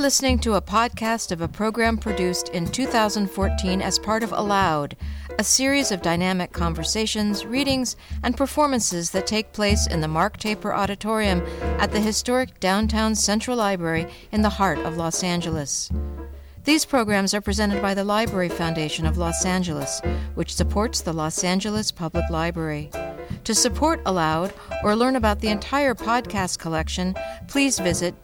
listening to a podcast of a program produced in 2014 as part of Aloud, a series of dynamic conversations, readings, and performances that take place in the Mark Taper Auditorium at the historic downtown Central Library in the heart of Los Angeles. These programs are presented by the Library Foundation of Los Angeles, which supports the Los Angeles Public Library. To support Aloud or learn about the entire podcast collection, please visit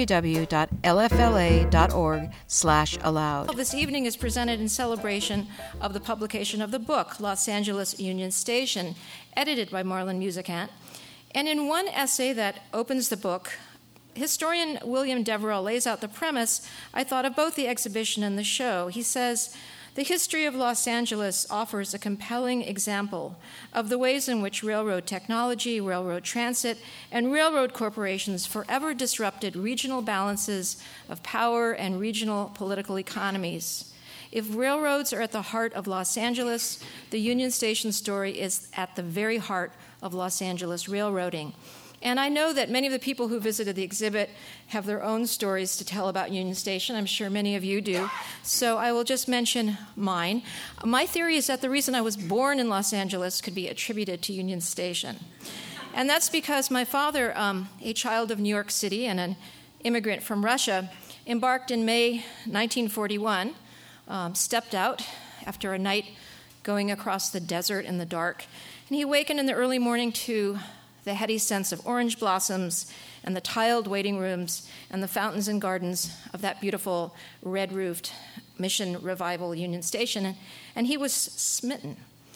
www.lfla.org/aloud. This evening is presented in celebration of the publication of the book, Los Angeles Union Station, edited by Marlon Musicant. And in one essay that opens the book, historian William Deverell lays out the premise, I thought, of both the exhibition and the show. He says, "The history of Los Angeles offers a compelling example of the ways in which railroad technology, railroad transit, and railroad corporations forever disrupted regional balances of power and regional political economies. If railroads are at the heart of Los Angeles, the Union Station story is at the very heart of Los Angeles railroading." And I know that many of the people who visited the exhibit have their own stories to tell about Union Station. I'm sure many of you do. So I will just mention mine. My theory is that the reason I was born in Los Angeles could be attributed to Union Station. And that's because my father, a child of New York City and an immigrant from Russia, embarked in May 1941, stepped out after a night going across the desert in the dark, and he awakened in the early morning to the heady scents of orange blossoms and the tiled waiting rooms and the fountains and gardens of that beautiful red-roofed Mission Revival Union Station, and he was smitten.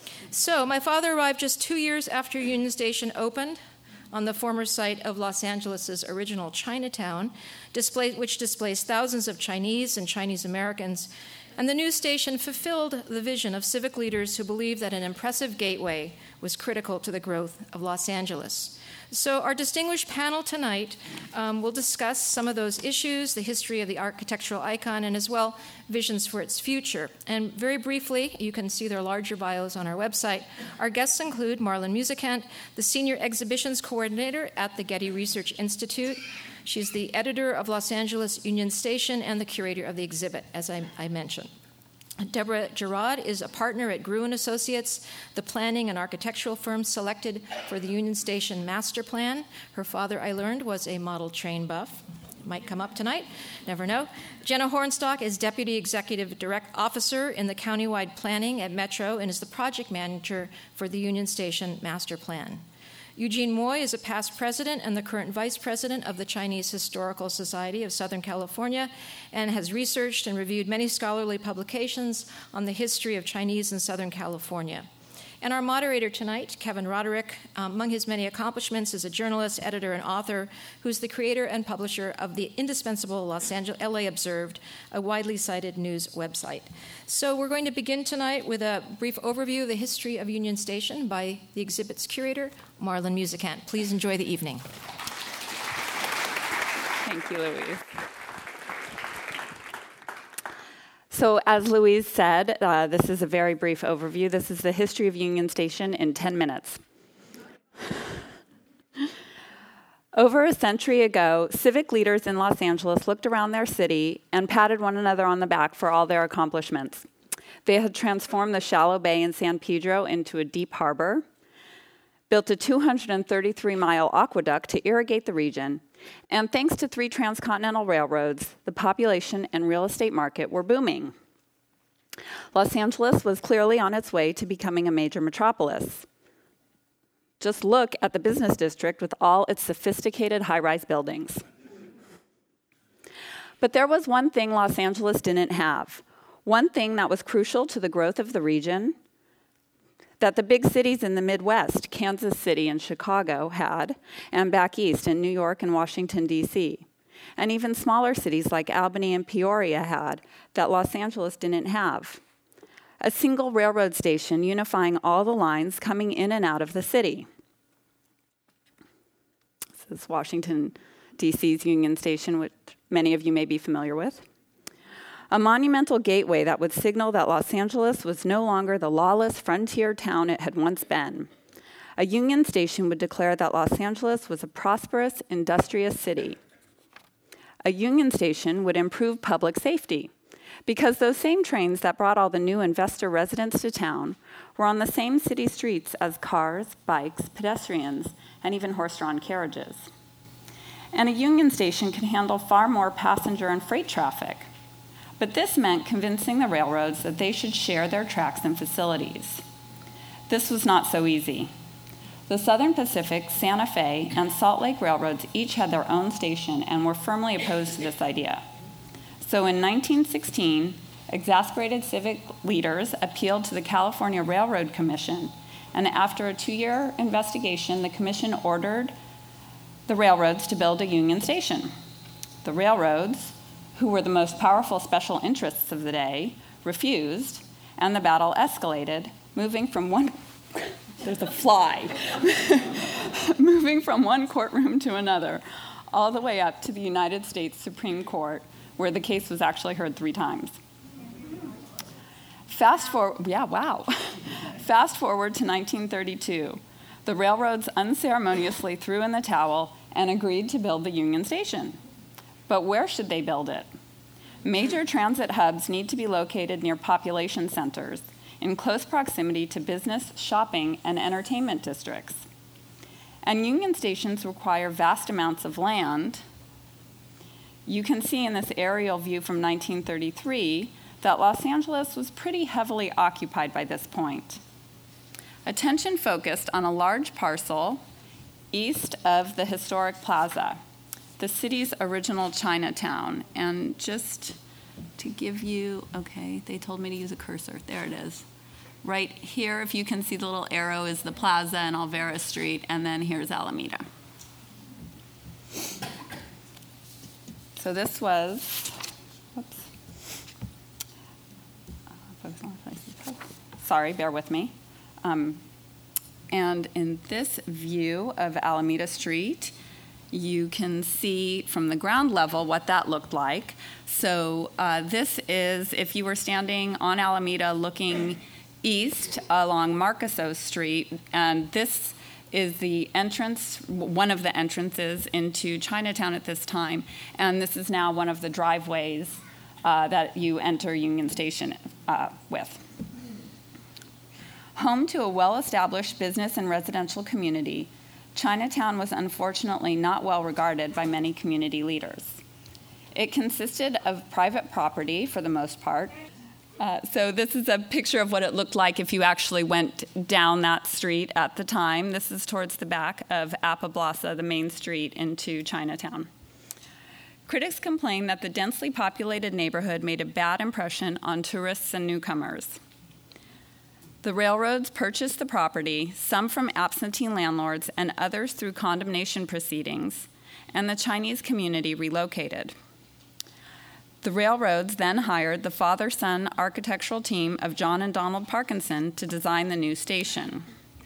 So my father arrived just 2 years after Union Station opened on the former site of Los Angeles' original Chinatown, which displaced thousands of Chinese and Chinese Americans. And the new station fulfilled the vision of civic leaders who believed that an impressive gateway was critical to the growth of Los Angeles. So our distinguished panel tonight will discuss some of those issues, the history of the architectural icon, and as well visions for its future. And very briefly, you can see their larger bios on our website. Our guests include Marlon Musicant, the Senior Exhibitions Coordinator at the Getty Research Institute. She's the editor of Los Angeles Union Station and the curator of the exhibit, as I mentioned. Deborah Gerard is a partner at Gruen Associates, the planning and architectural firm selected for the Union Station master plan. Her father, I learned, was a model train buff. Might come up tonight, never know. Jenna Hornstock is Deputy Executive Direct Officer in the countywide planning at Metro and is the project manager for the Union Station master plan. Eugene Moy is a past president and the current vice president of the Chinese Historical Society of Southern California and has researched and reviewed many scholarly publications on the history of Chinese in Southern California. And our moderator tonight, Kevin Roderick, among his many accomplishments, is a journalist, editor, and author who's the creator and publisher of the indispensable LA Observed, a widely cited news website. So we're going to begin tonight with a brief overview of the history of Union Station by the exhibit's curator, Marlon Musicant. Please enjoy the evening. Thank you, Louise. So as Louise said, this is a very brief overview. This is the history of Union Station in 10 minutes. Over a century ago, civic leaders in Los Angeles looked around their city and patted one another on the back for all their accomplishments. They had transformed the shallow bay in San Pedro into a deep harbor, built a 233-mile aqueduct to irrigate the region, and thanks to 3 transcontinental railroads, the population and real estate market were booming. Los Angeles was clearly on its way to becoming a major metropolis. Just look at the business district with all its sophisticated high-rise buildings. But there was one thing Los Angeles didn't have, one thing that was crucial to the growth of the region, that the big cities in the Midwest, Kansas City and Chicago, had, and back east in New York and Washington, D.C., and even smaller cities like Albany and Peoria had, that Los Angeles didn't have. A single railroad station unifying all the lines coming in and out of the city. This is Washington, D.C.'s Union Station, which many of you may be familiar with. A monumental gateway that would signal that Los Angeles was no longer the lawless frontier town it had once been. A Union Station would declare that Los Angeles was a prosperous, industrious city. A Union Station would improve public safety because those same trains that brought all the new investor residents to town were on the same city streets as cars, bikes, pedestrians, and even horse-drawn carriages. And a Union Station could handle far more passenger and freight traffic. But this meant convincing the railroads that they should share their tracks and facilities. This was not so easy. The Southern Pacific, Santa Fe, and Salt Lake railroads each had their own station and were firmly opposed to this idea. So in 1916, exasperated civic leaders appealed to the California Railroad Commission, and after a 2-year investigation, the commission ordered the railroads to build a Union Station. The railroads, who were the most powerful special interests of the day, refused, and the battle escalated, moving from one courtroom to another, all the way up to the United States Supreme Court, where the case was actually heard 3 times. Fast forward to 1932. The railroads unceremoniously threw in the towel and agreed to build the Union Station. But where should they build it? Major transit hubs need to be located near population centers, in close proximity to business, shopping, and entertainment districts. And Union Stations require vast amounts of land. You can see in this aerial view from 1933 that Los Angeles was pretty heavily occupied by this point. Attention focused on a large parcel east of the historic plaza, the city's original Chinatown. And just to give you, okay, they told me to use a cursor. There it is. Right here, if you can see the little arrow, is the plaza and Olvera Street, and then here's Alameda. So this was, sorry, bear with me. And in this view of Alameda Street, you can see from the ground level what that looked like. So this is, if you were standing on Alameda looking east along Marcos Street, and this is the entrance, one of the entrances into Chinatown at this time, and this is now one of the driveways that you enter Union Station with. Home to a well-established business and residential community, Chinatown was unfortunately not well regarded by many community leaders. It consisted of private property for the most part. So this is a picture of what it looked like if you actually went down that street at the time. This is towards the back of Apablaza, the main street into Chinatown. Critics complained that the densely populated neighborhood made a bad impression on tourists and newcomers. The railroads purchased the property, some from absentee landlords and others through condemnation proceedings, and the Chinese community relocated. The railroads then hired the father-son architectural team of John and Donald Parkinson to design the new station.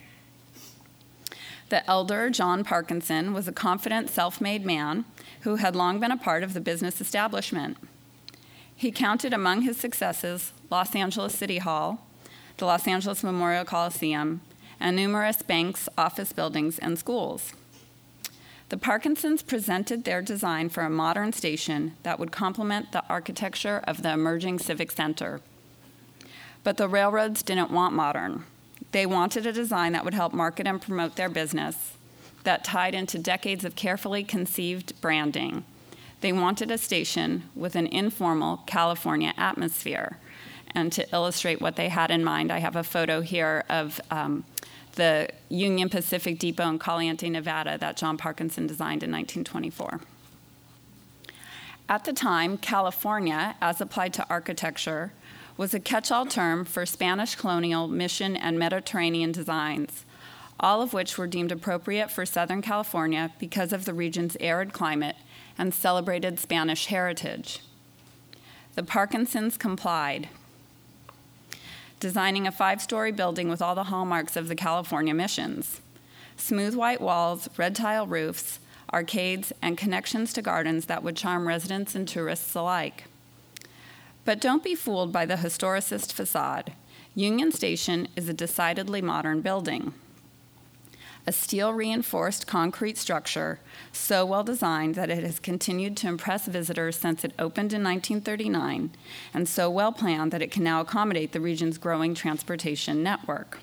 The elder John Parkinson was a confident, self-made man who had long been a part of the business establishment. He counted among his successes Los Angeles City Hall, the Los Angeles Memorial Coliseum, and numerous banks, office buildings, and schools. The Parkinsons presented their design for a modern station that would complement the architecture of the emerging civic center. But the railroads didn't want modern. They wanted a design that would help market and promote their business, that tied into decades of carefully conceived branding. They wanted a station with an informal California atmosphere. And to illustrate what they had in mind, I have a photo here of the Union Pacific Depot in Caliente, Nevada, that John Parkinson designed in 1924. At the time, California, as applied to architecture, was a catch-all term for Spanish colonial, mission, and Mediterranean designs, all of which were deemed appropriate for Southern California because of the region's arid climate and celebrated Spanish heritage. The Parkinsons complied, designing a 5-story building with all the hallmarks of the California missions: smooth white walls, red tile roofs, arcades, and connections to gardens that would charm residents and tourists alike. But don't be fooled by the historicist facade. Union Station is a decidedly modern building. a steel-reinforced concrete structure so well designed that it has continued to impress visitors since it opened in 1939, and so well planned that it can now accommodate the region's growing transportation network.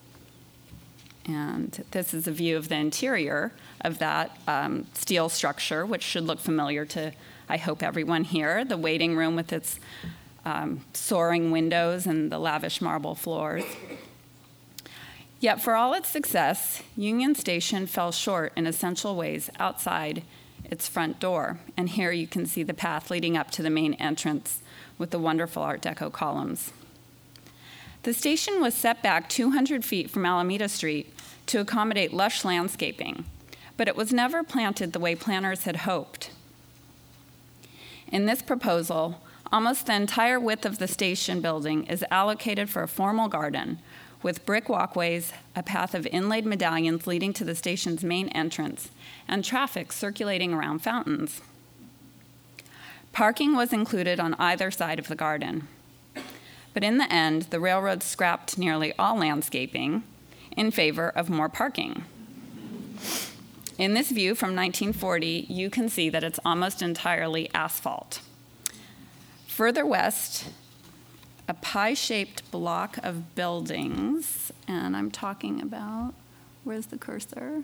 And this is a view of the interior of that steel structure, which should look familiar to, I hope, everyone here. The waiting room with its soaring windows and the lavish marble floors. Yet for all its success, Union Station fell short in essential ways outside its front door. And here you can see the path leading up to the main entrance with the wonderful Art Deco columns. The station was set back 200 feet from Alameda Street to accommodate lush landscaping, but it was never planted the way planners had hoped. In this proposal, almost the entire width of the station building is allocated for a formal garden, with brick walkways, a path of inlaid medallions leading to the station's main entrance, and traffic circulating around fountains. Parking was included on either side of the garden. But in the end, the railroad scrapped nearly all landscaping in favor of more parking. In this view from 1940, you can see that it's almost entirely asphalt. Further west, a pie-shaped block of buildings, and I'm talking about, where's the cursor?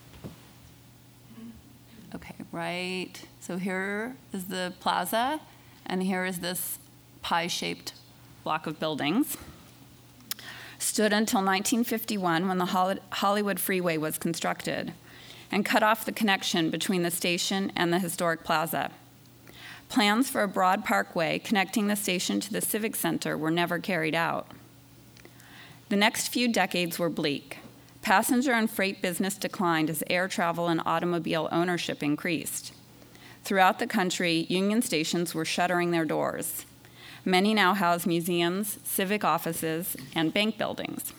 Okay, right. So here is the plaza, and here is this pie-shaped block of buildings. Stood until 1951 when the Hollywood Freeway was constructed and cut off the connection between the station and the historic plaza. Plans for a broad parkway connecting the station to the Civic Center were never carried out. The next few decades were bleak. Passenger and freight business declined as air travel and automobile ownership increased. Throughout the country, Union stations were shuttering their doors. Many now house museums, civic offices, and bank buildings.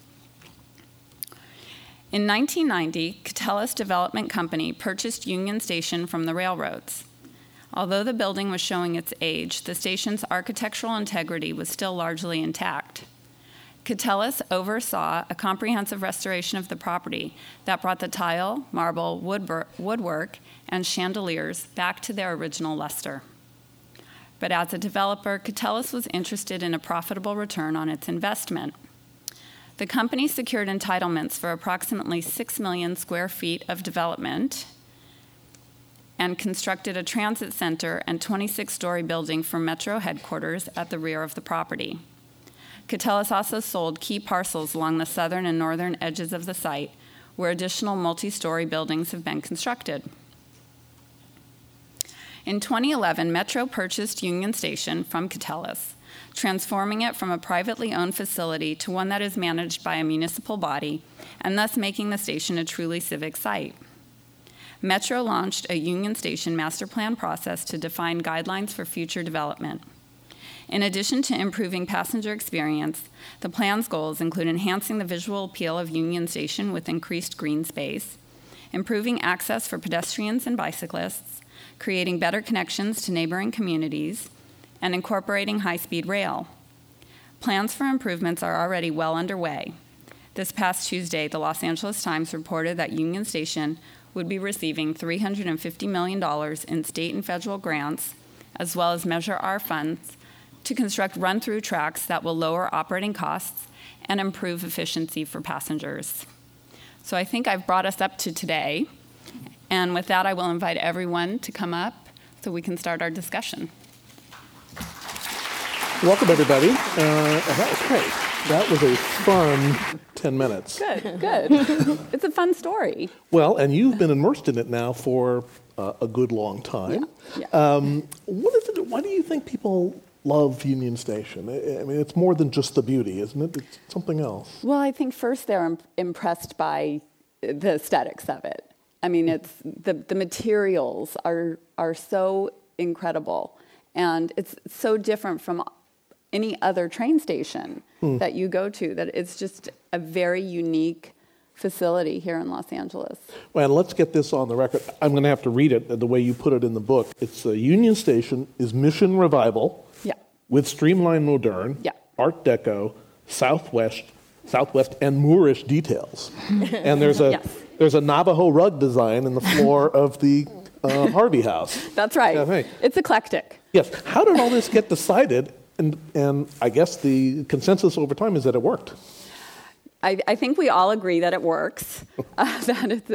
In 1990, Catellus Development Company purchased Union Station from the railroads. Although the building was showing its age, the station's architectural integrity was still largely intact. Catellus oversaw a comprehensive restoration of the property that brought the tile, marble, woodwork, and chandeliers back to their original luster. But as a developer, Catellus was interested in a profitable return on its investment. The company secured entitlements for approximately 6 million square feet of development and constructed a transit center and 26-story building for Metro headquarters at the rear of the property. Catellus also sold key parcels along the southern and northern edges of the site, where additional multi-story buildings have been constructed. In 2011, Metro purchased Union Station from Catellus, transforming it from a privately owned facility to one that is managed by a municipal body, and thus making the station a truly civic site. Metro launched a Union Station master plan process to define guidelines for future development. In addition to improving passenger experience, the plan's goals include enhancing the visual appeal of Union Station with increased green space, improving access for pedestrians and bicyclists, creating better connections to neighboring communities, and incorporating high-speed rail. Plans for improvements are already well underway. This past Tuesday, the Los Angeles Times reported that Union Station would be receiving $350 million in state and federal grants, as well as Measure R funds, to construct run-through tracks that will lower operating costs and improve efficiency for passengers. So I think I've brought us up to today. And with that, I will invite everyone to come up so we can start our discussion. Welcome, everybody. That was great. That was a fun 10 minutes. Good. It's a fun story. Well, and you've been immersed in it now for a good long time. Yeah. What is it? Why do you think people love Union Station? I mean, it's more than just the beauty, isn't it? It's something else. Well, I think first they're impressed by the aesthetics of it. I mean, it's the materials are so incredible, and it's so different from any other train station that you go to, that it's just a very unique facility here in Los Angeles. Well, and let's get this on the record. I'm going to have to read it the way you put it in the book. It's Union Station is Mission Revival with Streamline Moderne, Art Deco, Southwest, Southwest and Moorish details. And there's a Yes. there's a Navajo rug design in the floor of the Harvey house. That's right. Yeah, right. It's eclectic. Yes. How did all this get decided? And I guess the consensus over time is that it worked. I think we all agree that it works. That it's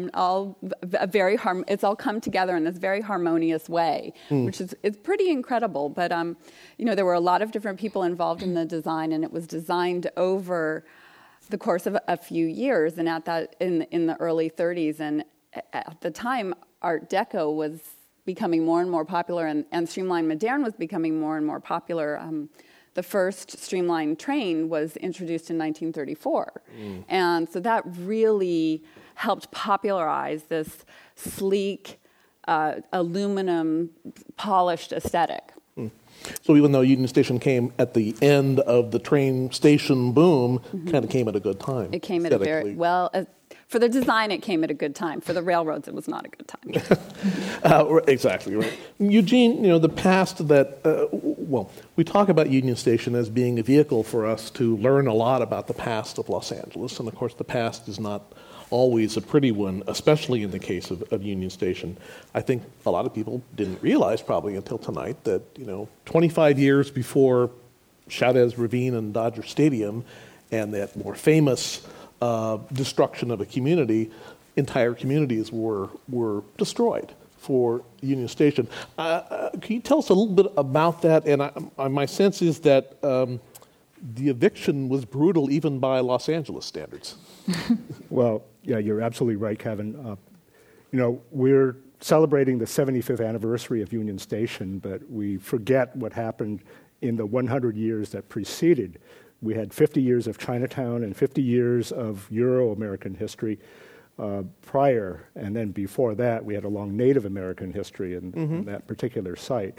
it's all come together in this very harmonious way, which is it's pretty incredible. But there were a lot of different people involved in the design, and it was designed over the course of a few years. And at that in the early 30s, and at the time, Art Deco was becoming more and more popular, and Streamline Moderne was becoming more and more popular. The first streamlined train was introduced in 1934. And so that really helped popularize this sleek, aluminum, polished aesthetic. So even though Union Station came at the end of the train station boom, kind of came at a good time. It came at a very, for the design, it came at a good time. For the railroads, it was not a good time. Exactly, right. Eugene, the past that, we talk about Union Station as being a vehicle for us to learn a lot about the past of Los Angeles. And of course, the past is not always a pretty one, especially in the case of Union Station. I think a lot of people didn't realize probably until tonight that, 25 years before Chavez Ravine and Dodger Stadium and that more famous destruction of a community, entire communities were destroyed for Union Station. Can you tell us a little bit about that? And my sense is that the eviction was brutal even by Los Angeles standards. Well, yeah, you're absolutely right, Kevin. We're celebrating the 75th anniversary of Union Station, but we forget what happened in the 100 years that preceded. We had 50 years of Chinatown and 50 years of Euro-American history prior, and then before that, we had a long Native American history in that particular site.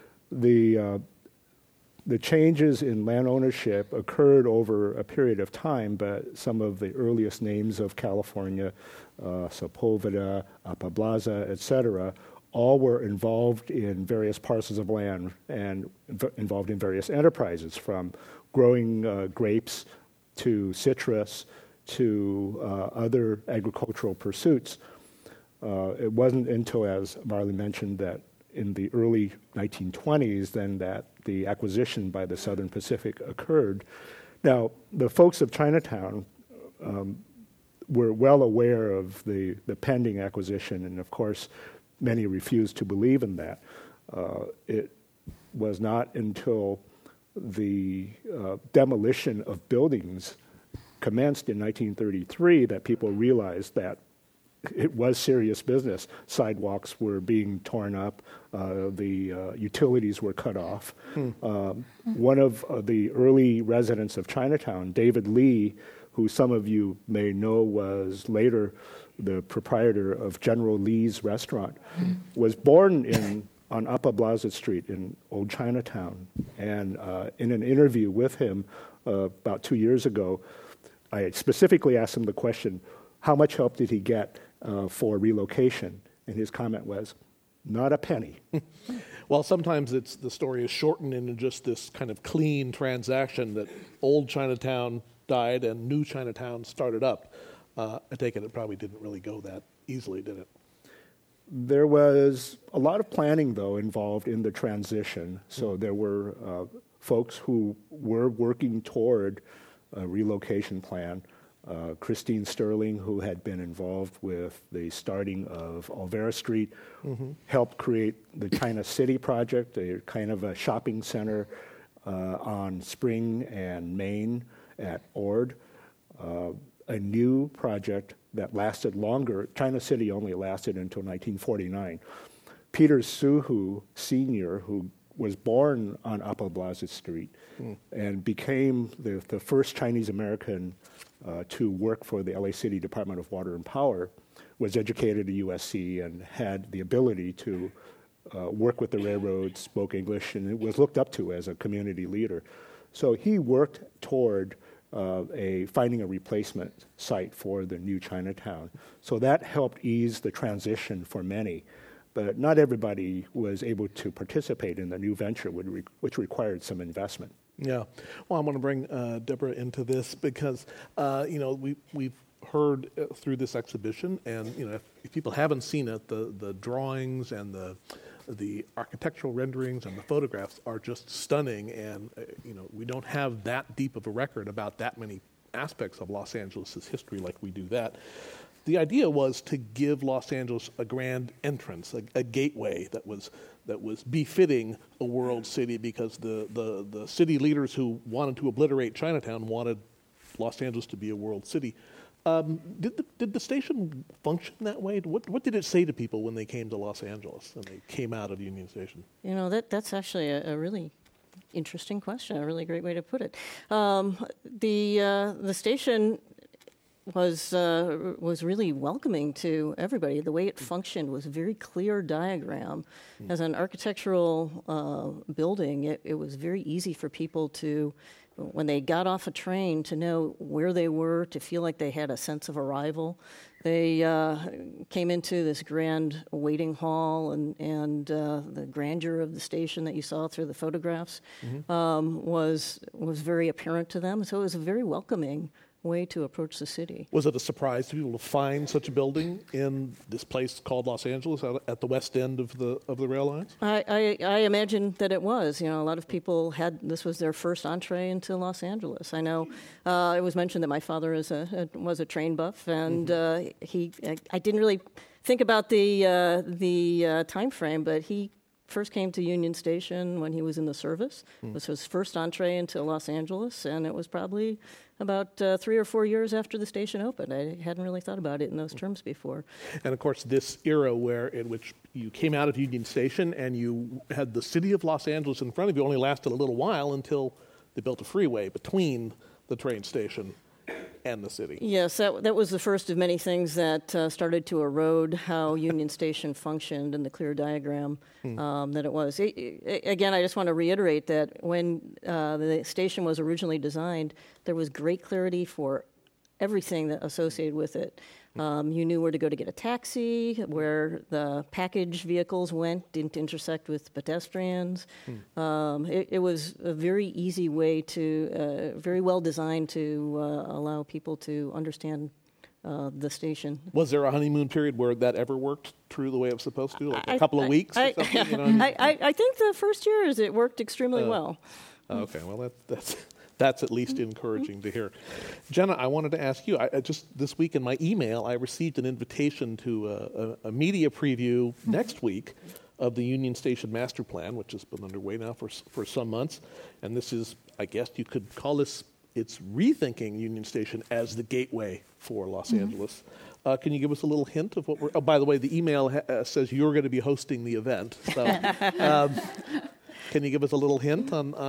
The changes in land ownership occurred over a period of time, but some of the earliest names of California, Sepulveda, Apablaza, etc., all were involved in various parcels of land and involved in various enterprises, from growing grapes to citrus to other agricultural pursuits. It wasn't until, as Marley mentioned, that in the early 1920s then that the acquisition by the Southern Pacific occurred. Now, the folks of Chinatown were well aware of the pending acquisition, and of course, many refused to believe in that. It was not until the demolition of buildings commenced in 1933 that people realized that it was serious business. Sidewalks were being torn up, the utilities were cut off. One of the early residents of Chinatown, David Lee, who some of you may know was later the proprietor of General Lee's restaurant, was born on Upper Blazet Street in Old Chinatown. And in an interview with him about 2 years ago, I specifically asked him the question, how much help did he get for relocation? And his comment was, not a penny. Well, sometimes the story is shortened into just this kind of clean transaction that old Chinatown died and new Chinatown started up. I take it probably didn't really go that easily, did it? There was a lot of planning, though, involved in the transition. So there were folks who were working toward a relocation plan. Christine Sterling, who had been involved with the starting of Olvera Street, helped create the China City project, a kind of a shopping center on Spring and Main at Ord. A new project that lasted longer. China City only lasted until 1949. Peter Suhu Sr., who was born on Upper Blazet Street and became the first Chinese American to work for the LA City Department of Water and Power, was educated at USC and had the ability to work with the railroad, spoke English, and was looked up to as a community leader. So he worked toward finding a replacement site for the new Chinatown. So that helped ease the transition for many. But not everybody was able to participate in the new venture, which required some investment. Yeah. Well, I want to bring Deborah into this because, we've heard through this exhibition, and, if people haven't seen it, the drawings and the architectural renderings and the photographs are just stunning, and, we don't have that deep of a record about that many aspects of Los Angeles' history like we do that. The idea was to give Los Angeles a grand entrance, a gateway that was befitting a world city, because the city leaders who wanted to obliterate Chinatown wanted Los Angeles to be a world city. Did the station function that way? What did it say to people when they came to Los Angeles and they came out of Union Station? That's actually a really interesting question, a really great way to put it. The station was really welcoming to everybody. The way it functioned was a very clear diagram. As an architectural building, it was very easy for people to, when they got off a train, to know where they were, to feel like they had a sense of arrival. They came into this grand waiting hall, and the grandeur of the station that you saw through the photographs was very apparent to them. So it was a very welcoming way to approach the city. Was it a surprise to people to find such a building in this place called Los Angeles, at the west end of the rail lines? I imagine that it was. A lot of people this was their first entree into Los Angeles. I know it was mentioned that my father was a train buff, and I didn't really think about the time frame, but he first came to Union Station when he was in the service. It was his first entree into Los Angeles, and it was probably about 3 or 4 years after the station opened. I hadn't really thought about it in those terms before. And of course, this era in which you came out of Union Station and you had the city of Los Angeles in front of you only lasted a little while until they built a freeway between the train station and the city. Yes, that was the first of many things that started to erode how Union Station functioned and the clear diagram that it was. Again, I just want to reiterate that when the station was originally designed, there was great clarity for everything that associated with it. You knew where to go to get a taxi, where the package vehicles didn't intersect with pedestrians. It was a very easy way very well designed to allow people to understand the station. Was there a honeymoon period where that ever worked true the way it was supposed to, like a couple of weeks or something? I think the first years it worked extremely well. Okay, well, that's at least encouraging to hear. Jenna, I wanted to ask you, just this week in my email, I received an invitation to a media preview next week of the Union Station Master Plan, which has been underway now for some months. And this is, I guess you could call this, it's rethinking Union Station as the gateway for Los Angeles. Can you give us a little hint of what we're... Oh, by the way, the email says you're going to be hosting the event. So... Can you give us a little hint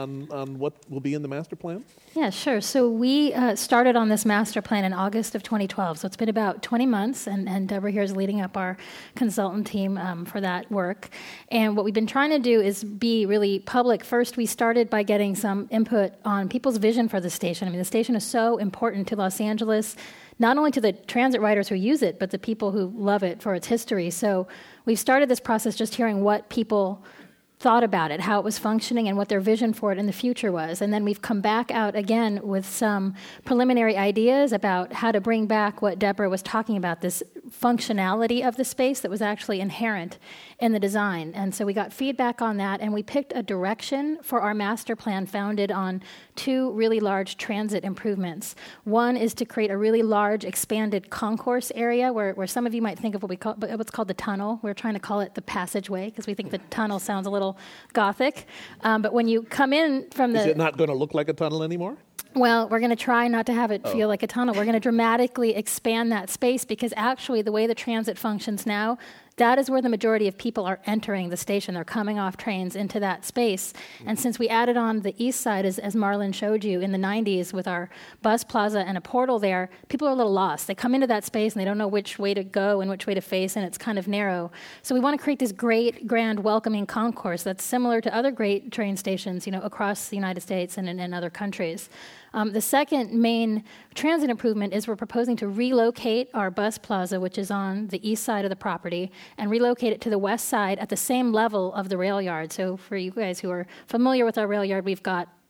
on what will be in the master plan? Yeah, sure. So we started on this master plan in August of 2012. So it's been about 20 months, and Deborah here is leading up our consultant team for that work. And what we've been trying to do is be really public. First, we started by getting some input on people's vision for the station. I mean, the station is so important to Los Angeles, not only to the transit riders who use it, but the people who love it for its history. So we've started this process just hearing what people thought about it, how it was functioning, and what their vision for it in the future was. And then we've come back out again with some preliminary ideas about how to bring back what Deborah was talking about, this functionality of the space that was actually inherent in the design. And so we got feedback on that, and we picked a direction for our master plan founded on 2 really large transit improvements. One is to create a really large expanded concourse area where some of you might think of what's called the tunnel. We're trying to call it the passageway because we think the tunnel sounds a little Gothic. But when you come in from the... Is it not going to look like a tunnel anymore? Well, we're going to try not to have it feel like a tunnel. We're going to dramatically expand that space because actually the way the transit functions now, that is where the majority of people are entering the station. They're coming off trains into that space. And since we added on the east side, as Marlon showed you, in the 90s with our bus plaza and a portal there, people are a little lost. They come into that space and they don't know which way to go and which way to face, and it's kind of narrow. So we want to create this great, grand, welcoming concourse that's similar to other great train stations, across the United States and in other countries. The second main transit improvement is we're proposing to relocate our bus plaza, which is on the east side of the property, and relocate it to the west side at the same level of the rail yard. So for you guys who are familiar with our rail yard, we've got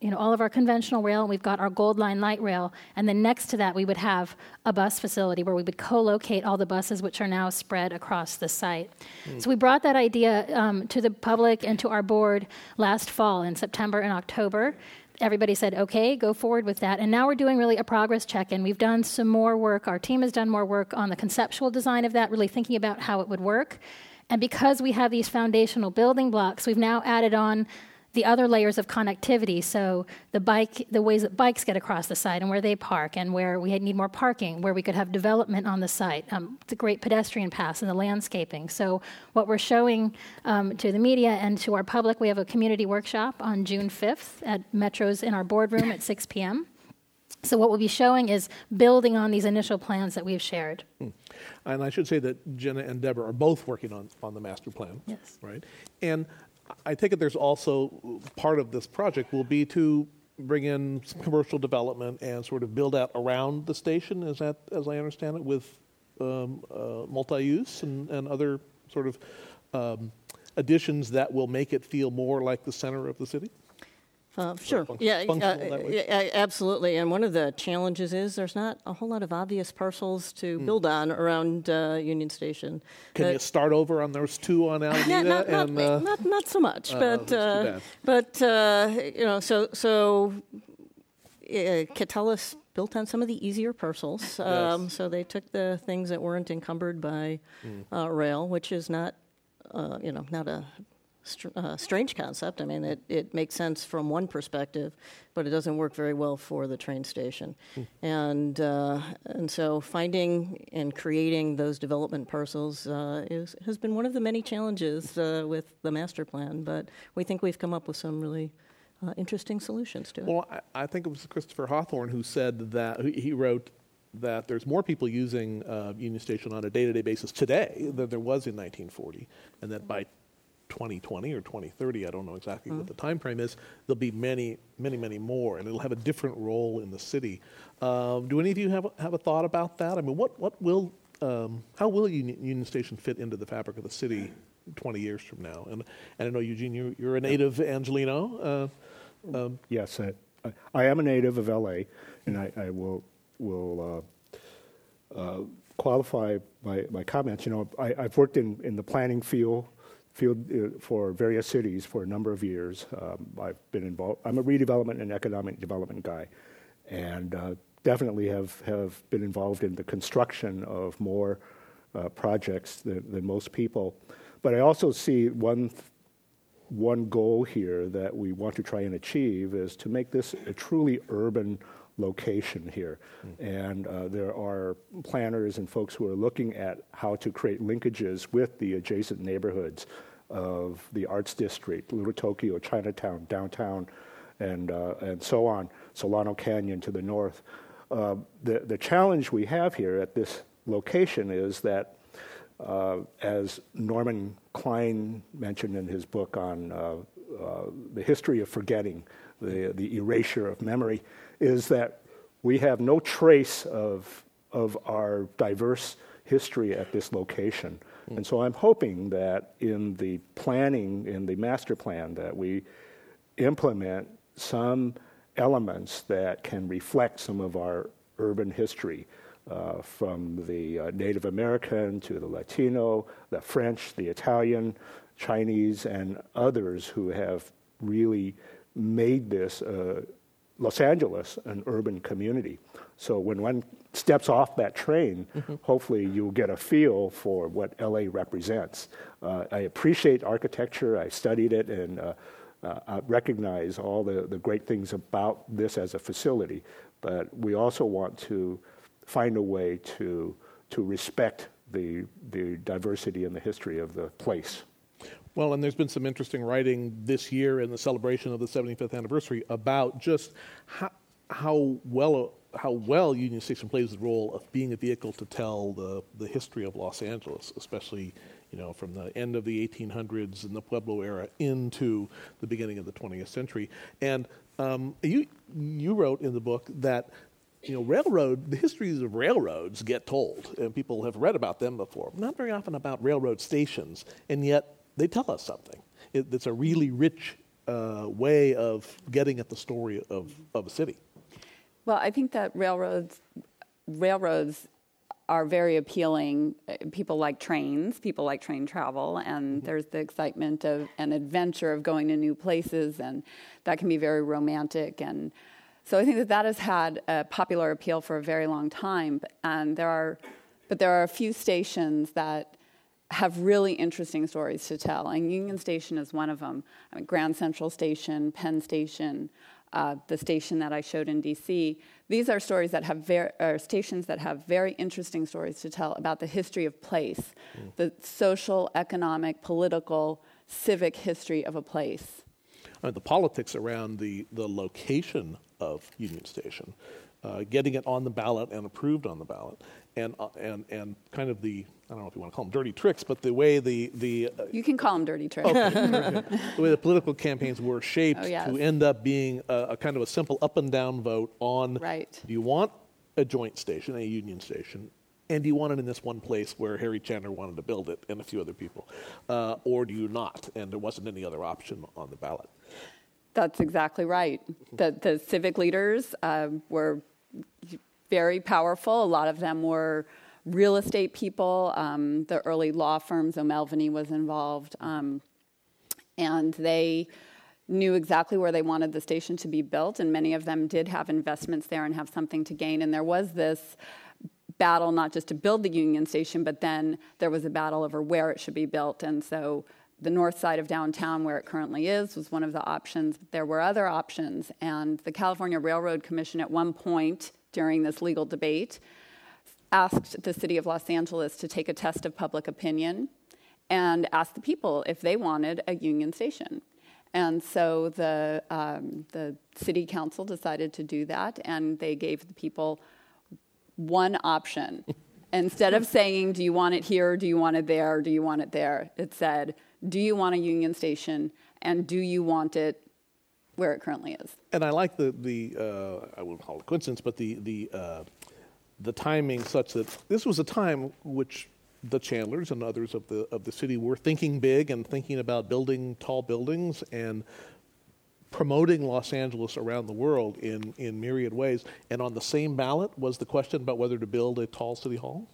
all of our conventional rail, and we've got our Gold Line light rail, and then next to that we would have a bus facility where we would co-locate all the buses, which are now spread across the site. So we brought that idea to the public and to our board last fall in September and October. Everybody said, okay, go forward with that. And now we're doing really a progress check-in. We've done some more work. Our team has done more work on the conceptual design of that, really thinking about how it would work. And because we have these foundational building blocks, we've now added on the other layers of connectivity. So the ways that bikes get across the site and where they park, and where we need more parking, where we could have development on the site, the great pedestrian paths and the landscaping. So what we're showing to the media and to our public, we have a community workshop on June 5th at Metro's in our boardroom at 6 p.m. So what we'll be showing is building on these initial plans that we've shared. And I should say that Jenna and Deborah are both working on the master plan. Yes. Right? And I take it there's also part of this project will be to bring in some commercial development and sort of build out around the station. Is that, as I understand it, with multi-use and other sort of additions that will make it feel more like the center of the city? Sure. Yeah, absolutely. And one of the challenges is there's not a whole lot of obvious parcels to build on around Union Station. Can you start over on those two on Alameda? Not so much, but Catullus built on some of the easier parcels. Yes. So they took the things that weren't encumbered by rail, which is not a strange concept. I mean, it makes sense from one perspective, but it doesn't work very well for the train station. And so finding and creating those development parcels has been one of the many challenges with the master plan, but we think we've come up with some really interesting solutions to it. Well, I think it was Christopher Hawthorne who said that, he wrote that there's more people using Union Station on a day-to-day basis today than there was in 1940, and that by 2020 or 2030, I don't know exactly what the time frame is, there'll be many, many, many more, and it'll have a different role in the city. Do any of you have a thought about that? I mean, how will Union Station fit into the fabric of the city 20 years from now? And I know, Eugene, you're a native Angelino. Yes, I am a native of LA, and I will qualify my comments. I've worked in the planning field for various cities for a number of years. I've been involved. I'm a redevelopment and economic development guy, and definitely have been involved in the construction of more projects than most people. But I also see one goal here that we want to try and achieve is to make this a truly urban location here. And there are planners and folks who are looking at how to create linkages with the adjacent neighborhoods of the Arts District, Little Tokyo, Chinatown, downtown, and so on, Solano Canyon to the north. The challenge we have here at this location is that, as Norman Klein mentioned in his book on the history of forgetting, the erasure of memory, is that we have no trace of our diverse history at this location. And so I'm hoping that in the planning, in the master plan, that we implement some elements that can reflect some of our urban history, from the Native American to the Latino, the French, the Italian, Chinese, and others who have really made this Los Angeles an urban community. So when one steps off that train, hopefully you'll get a feel for what LA represents. I appreciate architecture. I studied it, and I recognize all the great things about this as a facility. But we also want to find a way to respect the diversity and the history of the place. Well, and there's been some interesting writing this year in the celebration of the 75th anniversary about just how well Union Station plays the role of being a vehicle to tell the history of Los Angeles, especially from the end of the 1800s and the Pueblo era into the beginning of the 20th century. And you wrote in the book that the histories of railroads get told, and people have read about them before, not very often about railroad stations, and yet they tell us something. It's a really rich way of getting at the story of a city. Well, I think that railroads are very appealing. People like trains, people like train travel, and there's the excitement of an adventure of going to new places, and that can be very romantic. And so I think that has had a popular appeal for a very long time. And there are a few stations that have really interesting stories to tell, and Union Station is one of them. I mean, Grand Central Station, Penn Station, the station that I showed in D.C. These are stories that have stations that have very interesting stories to tell about the history of place, the social, economic, political, civic history of a place. The politics around the location of Union Station, getting it on the ballot and approved on the ballot, and kind of the, I don't know if you want to call them dirty tricks, but the way the you can call them dirty tricks. Okay, the way the political campaigns were shaped to end up being a kind of a simple up and down vote on, do you want a joint station, a Union Station, and do you want it in this one place where Harry Chandler wanted to build it and a few other people, or do you not? And there wasn't any other option on the ballot. That's exactly right. The civic leaders were very powerful. A lot of them were real estate people. The early law firms, O'Melveny was involved, and they knew exactly where they wanted the station to be built, and many of them did have investments there and have something to gain. And there was this battle not just to build the Union Station, but then there was a battle over where it should be built. And so the north side of downtown, where it currently is, was one of the options. But there were other options, and the California Railroad Commission at one point during this legal debate asked the city of Los Angeles to take a test of public opinion and ask the people if they wanted a Union Station. And so the city council decided to do that, and they gave the people one option. Instead of saying, do you want it here, do you want it there, do you want it there, it said, do you want a Union Station, and do you want it where it currently is? And I like the I wouldn't call it coincidence, but the timing such that this was a time which the Chandlers and others of the city were thinking big and thinking about building tall buildings and promoting Los Angeles around the world in myriad ways. And on the same ballot was the question about whether to build a tall city hall,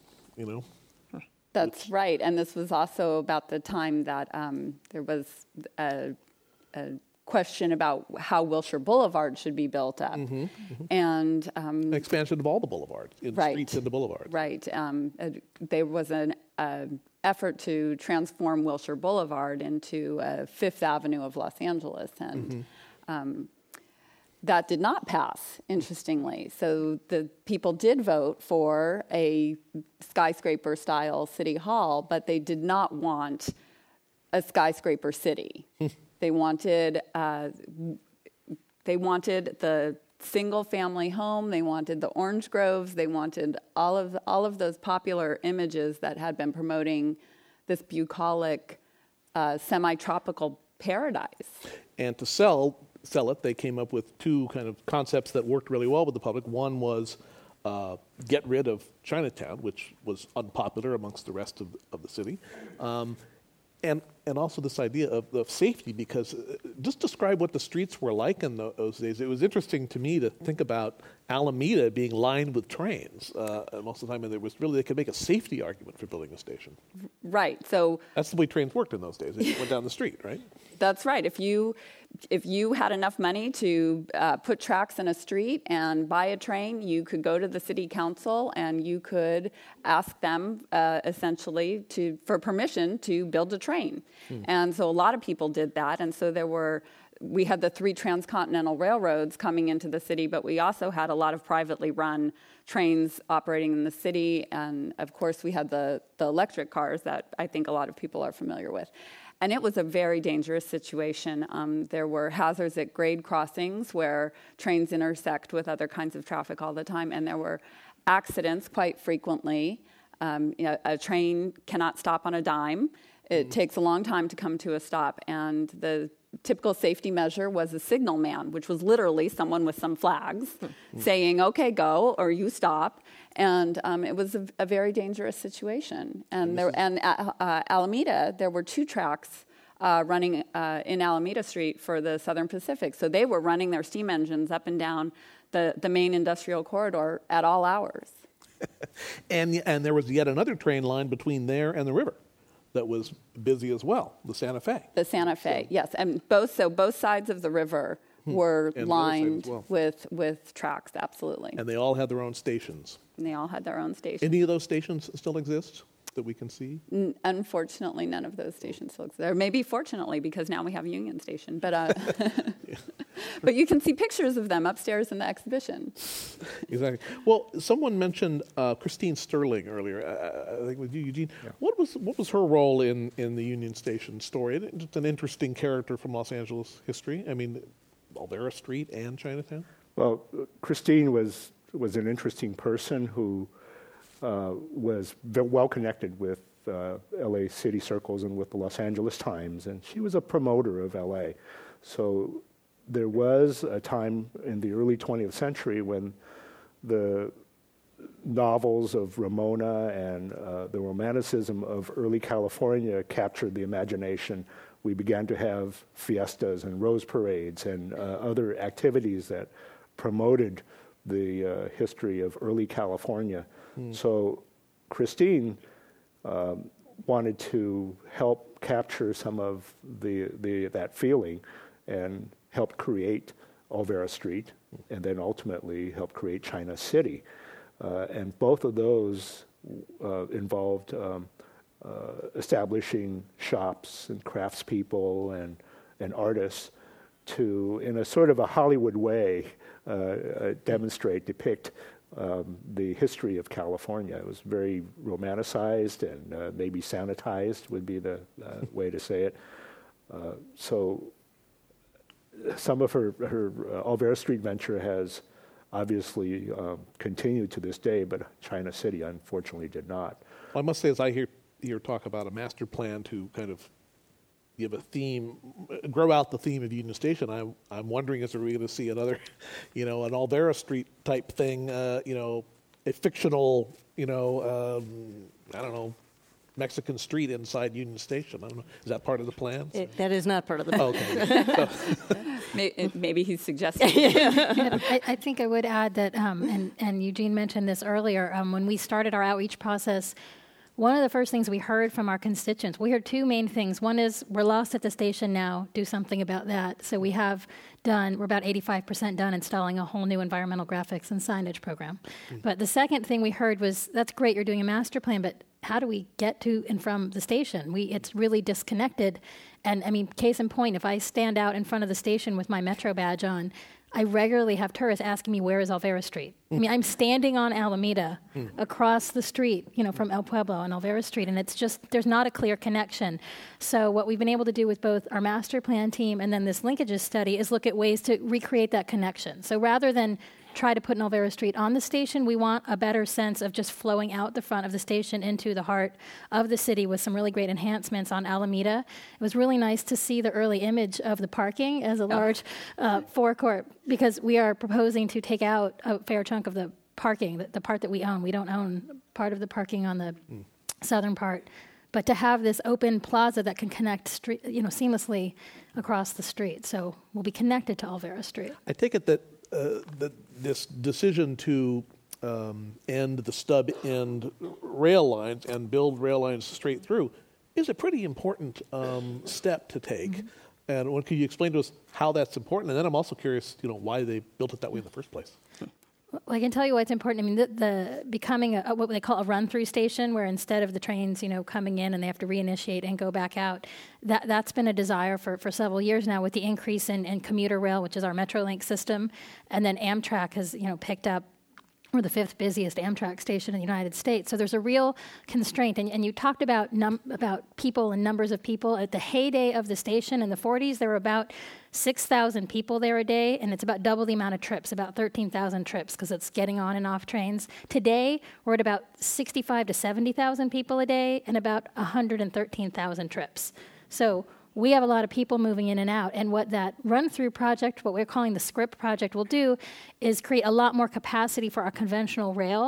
That's right. And this was also about the time that there was a question about how Wilshire Boulevard should be built up. And expansion of all the boulevards, streets into boulevards. Right. There was an effort to transform Wilshire Boulevard into Fifth Avenue of Los Angeles, and that did not pass, interestingly. So the people did vote for a skyscraper-style city hall, but they did not want a skyscraper city. They wanted the single-family home. They wanted the orange groves. They wanted all of those popular images that had been promoting this bucolic, semi-tropical paradise. And to sell it, they came up with two kind of concepts that worked really well with the public. One was get rid of Chinatown, which was unpopular amongst the rest of the city. And also this idea of safety, because just describe what the streets were like in those days. It was interesting to me to think about Alameda being lined with trains most of the time, and they could make a safety argument for building a station. Right. So that's the way trains worked in those days. They went down the street, right? That's right. If you had enough money to put tracks in a street and buy a train, you could go to the city council and you could ask them essentially for permission to build a train. And so a lot of people did that. And so we had the 3 transcontinental railroads coming into the city, but we also had a lot of privately run trains operating in the city. And of course, we had the electric cars that I think a lot of people are familiar with. And it was a very dangerous situation. There were hazards at grade crossings where trains intersect with other kinds of traffic all the time, and there were accidents quite frequently. A train cannot stop on a dime. It takes a long time to come to a stop, and the typical safety measure was a signal man, which was literally someone with some flags saying, okay, go, or you stop. And it was a very dangerous situation. And Alameda, there were 2 tracks running in Alameda Street for the Southern Pacific. So they were running their steam engines up and down the main industrial corridor at all hours. And there was yet another train line between there and the river that was busy as well, the Santa Fe. The Santa Fe, yes. And both sides of the river were lined with tracks, absolutely. And they all had their own stations. And they all had their own stations. Any of those stations still exist that we can see? Unfortunately, none of those stations still exist. Or maybe fortunately, because now we have Union Station. But but you can see pictures of them upstairs in the exhibition. Exactly. Well, someone mentioned Christine Sterling earlier. I think with you, Eugene. Yeah. What was her role in the Union Station story? Just an interesting character from Los Angeles history. I mean, Olvera Street and Chinatown. Well, Christine was an interesting person who was well connected with LA city circles and with the Los Angeles Times, and she was a promoter of LA. So there was a time in the early 20th century when the novels of Ramona and the romanticism of early California captured the imagination. We began to have fiestas and rose parades and other activities that promoted the history of early California. So Christine wanted to help capture some of that feeling and helped create Olvera Street and then ultimately helped create China City. And both of those involved establishing shops and craftspeople and artists to, in a sort of a Hollywood way, depict the history of California. It was very romanticized and maybe sanitized would be the way to say it. So some of her Olvera Street venture has obviously continued to this day, but China City unfortunately did not. Well, I must say, as I hear talk about a master plan to kind of give a theme, grow out the theme of Union Station, I'm wondering, is we going to see another, an Olvera Street type thing, a fictional, I don't know, Mexican street inside Union Station. I don't know. Is that part of the plans? That is not part of the plan. Okay. Maybe he's suggesting. I think I would add that, and Eugene mentioned this earlier, when we started our outreach process, one of the first things we heard from our constituents, we heard two main things. One is, we're lost at the station now, do something about that. So we're about 85% done installing a whole new environmental graphics and signage program. But the second thing we heard was, that's great, you're doing a master plan, but how do we get to and from the station? It's really disconnected. And I mean, case in point, if I stand out in front of the station with my Metro badge on, I regularly have tourists asking me, where is Olvera Street? I mean, I'm standing on Alameda across the street, from El Pueblo and Olvera Street, and it's just, there's not a clear connection. So what we've been able to do with both our master plan team and then this linkages study is look at ways to recreate that connection. So rather than try to put an Olvera Street on the station, we want a better sense of just flowing out the front of the station into the heart of the city with some really great enhancements on Alameda. It was really nice to see the early image of the parking as a large forecourt, because we are proposing to take out a fair chunk of the parking, the part that we own. We don't own part of the parking on the southern part, but to have this open plaza that can connect seamlessly across the street. So we'll be connected to Olvera Street. I take it that this decision to end the stub end rail lines and build rail lines straight through is a pretty important step to take. And could you explain to us how that's important? And then I'm also curious, why they built it that way in the first place. Well, I can tell you why it's important. I mean, the becoming what they call a run-through station, where instead of the trains, coming in and they have to reinitiate and go back out, that's been a desire for several years now, with the increase in commuter rail, which is our Metrolink system, and then Amtrak has, picked up. We're the fifth busiest Amtrak station in the United States. So there's a real constraint. And you talked about people and numbers of people. At the heyday of the station in the 40s, there were about 6,000 people there a day, and it's about double the amount of trips, about 13,000 trips, because it's getting on and off trains. Today, we're at about 65 to 70,000 people a day and about 113,000 trips. So we have a lot of people moving in and out, and what that run-through project, what we're calling the SCRIP project, will do is create a lot more capacity for our conventional rail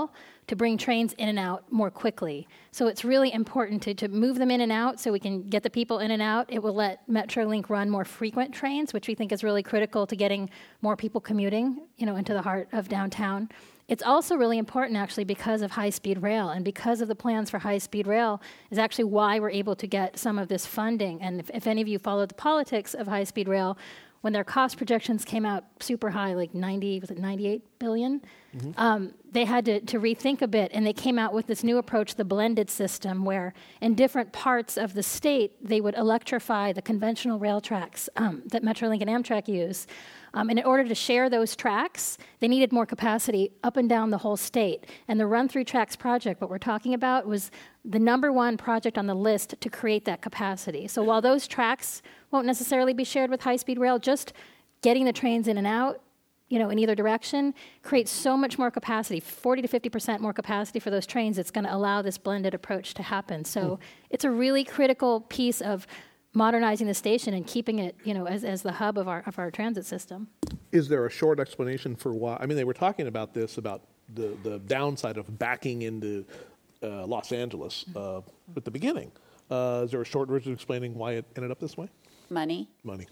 to bring trains in and out more quickly. So it's really important to move them in and out so we can get the people in and out. It will let Metrolink run more frequent trains, which we think is really critical to getting more people commuting, into the heart of downtown. It's also really important, actually, because of high-speed rail, and because of the plans for high-speed rail is actually why we're able to get some of this funding. And if any of you followed the politics of high-speed rail, when their cost projections came out super high, like 98 billion, they had to rethink a bit, and they came out with this new approach, the blended system, where in different parts of the state, they would electrify the conventional rail tracks that Metrolink and Amtrak use. And in order to share those tracks, they needed more capacity up and down the whole state. And the Run-Through Tracks project, what we're talking about, was the #1 project on the list to create that capacity. So while those tracks won't necessarily be shared with high-speed rail, just getting the trains in and out, in either direction, creates so much more capacity, 40 to 50% more capacity for those trains. It's going to allow this blended approach to happen. So it's a really critical piece of modernizing the station and keeping it, as the hub of our transit system. Is there a short explanation for why? I mean, they were talking about this, about the downside of backing into Los Angeles at the beginning. Is there a short version explaining why it ended up this way? Money. Money.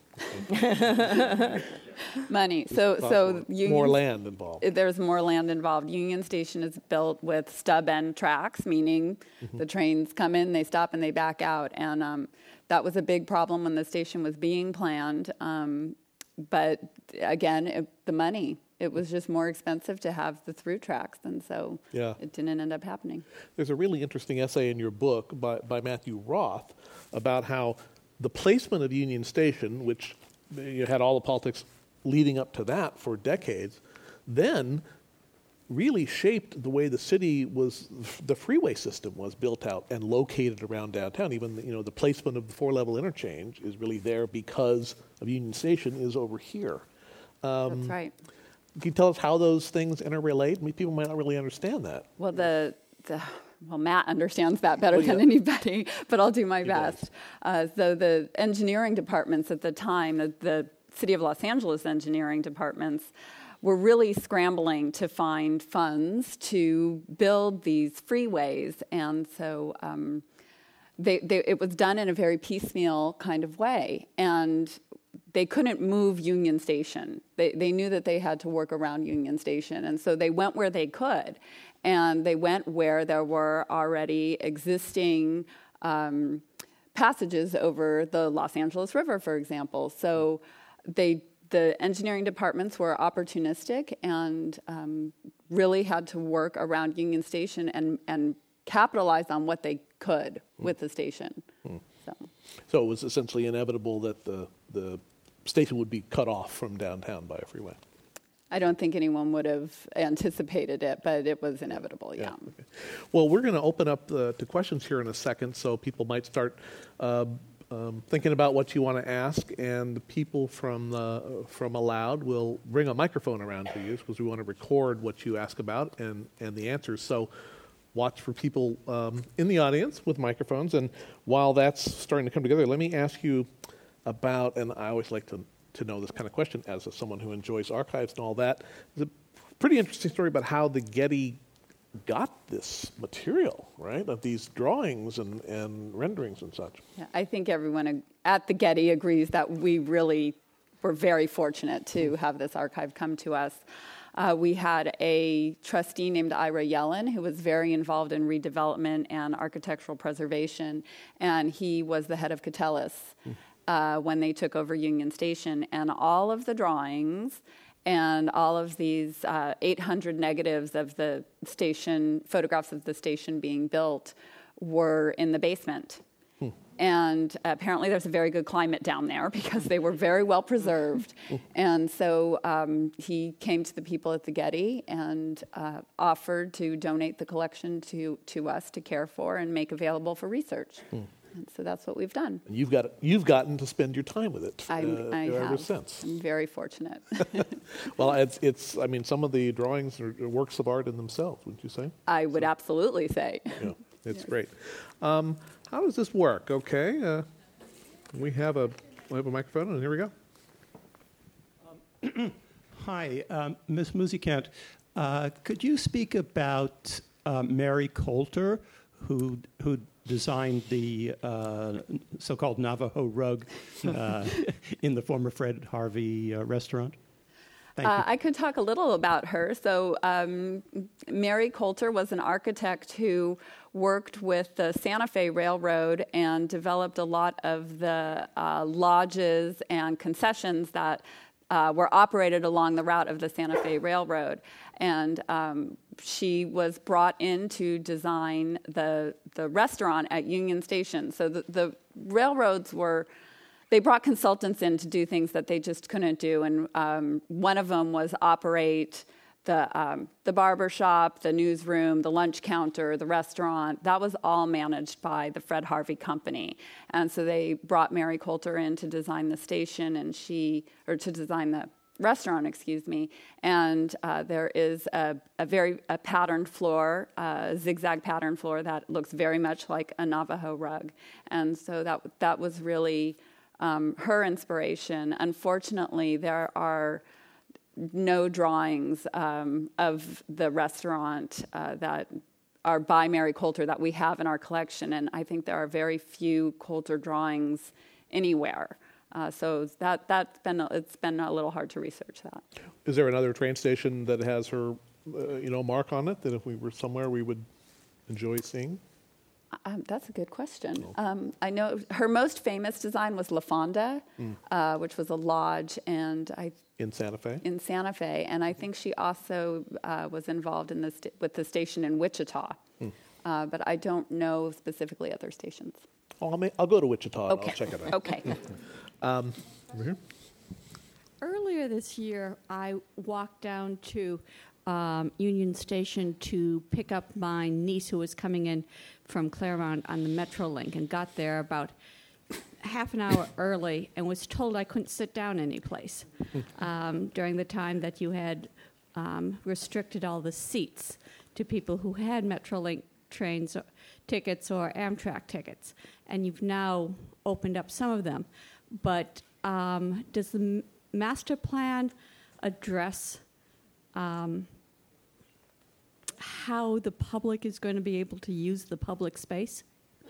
Money. So more land involved. There's more land involved. Union Station is built with stub end tracks, meaning the trains come in, they stop, and they back out. And that was a big problem when the station was being planned. But again, the money. It was just more expensive to have the through tracks, and so it didn't end up happening. There's a really interesting essay in your book by Matthew Roth about how the placement of Union Station, which you had all the politics leading up to that for decades, then really shaped the way the city was, the freeway system was built out and located around downtown. Even the placement of the 4-level interchange is really there because of Union Station is over here. That's right. Can you tell us how those things interrelate? I mean, people might not really understand that. Well, Well, Matt understands that better than anybody, but I'll do my best. So the engineering departments at the time, the City of Los Angeles engineering departments, were really scrambling to find funds to build these freeways. And so it was done in a very piecemeal kind of way. And they couldn't move Union Station. They knew that they had to work around Union Station. And so they went where they could. And they went where there were already existing passages over the Los Angeles River, for example. So the engineering departments were opportunistic and really had to work around Union Station and capitalize on what they could with the station. So it was essentially inevitable that the station would be cut off from downtown by a freeway. I don't think anyone would have anticipated it, but it was inevitable, yeah. Okay. Well, we're going to open up to questions here in a second, so people might start thinking about what you want to ask, and the people from Aloud will bring a microphone around to you because we want to record what you ask about and the answers. So watch for people in the audience with microphones, and while that's starting to come together, let me ask you about, and I always like to know this kind of question as someone who enjoys archives and all that. It's a pretty interesting story about how the Getty got this material, right, of these drawings and renderings and such. Yeah, I think everyone at the Getty agrees that we really were very fortunate to have this archive come to us. We had a trustee named Ira Yellen who was very involved in redevelopment and architectural preservation, and he was the head of Catellus when they took over Union Station. And all of the drawings and all of these 800 negatives of the station, photographs of the station being built, were in the basement. And apparently there's a very good climate down there because they were very well preserved. And so he came to the people at the Getty and offered to donate the collection to us to care for and make available for research. And so that's what we've done. And you've gotten to spend your time with it I ever have. since. I'm very fortunate. Well, it's. I mean, some of the drawings are works of art in themselves, wouldn't you say? I would absolutely say. Yeah, it's great. How does this work? Okay, we have a microphone, and here we go. Hi, Ms. Musikant. Could you speak about Mary Coulter, who designed the so-called Navajo rug in the former Fred Harvey restaurant? Thank you. I could talk a little about her. So Mary Coulter was an architect who worked with the Santa Fe Railroad and developed a lot of the lodges and concessions that were operated along the route of the Santa Fe Railroad. And she was brought in to design the restaurant at Union Station. So the railroads they brought consultants in to do things that they just couldn't do. And one of them was operate the barber shop, the newsroom, the lunch counter, the restaurant. That was all managed by the Fred Harvey Company. And so they brought Mary Coulter in to design the station or to design the restaurant, excuse me. And there is a patterned floor, a zigzag pattern floor that looks very much like a Navajo rug. And so that was really her inspiration. Unfortunately, there are no drawings of the restaurant that are by Mary Coulter that we have in our collection, and I think there are very few Coulter drawings anywhere. So it's been a little hard to research that. Is there another train station that has her, mark on it that if we were somewhere we would enjoy seeing? That's a good question. I know her most famous design was La Fonda, which was a lodge, and in Santa Fe. In Santa Fe, and I think she also was involved in with the station in Wichita, but I don't know specifically other stations. Oh, I'll go to Wichita. Okay. And I'll check it out. Okay. Over here. Earlier this year, I walked down to Union Station to pick up my niece who was coming in from Claremont on the Metrolink, and got there about half an hour early and was told I couldn't sit down any place during the time that you had restricted all the seats to people who had Metrolink trains tickets or Amtrak tickets, and you've now opened up some of them. But does the master plan address how the public is going to be able to use the public space?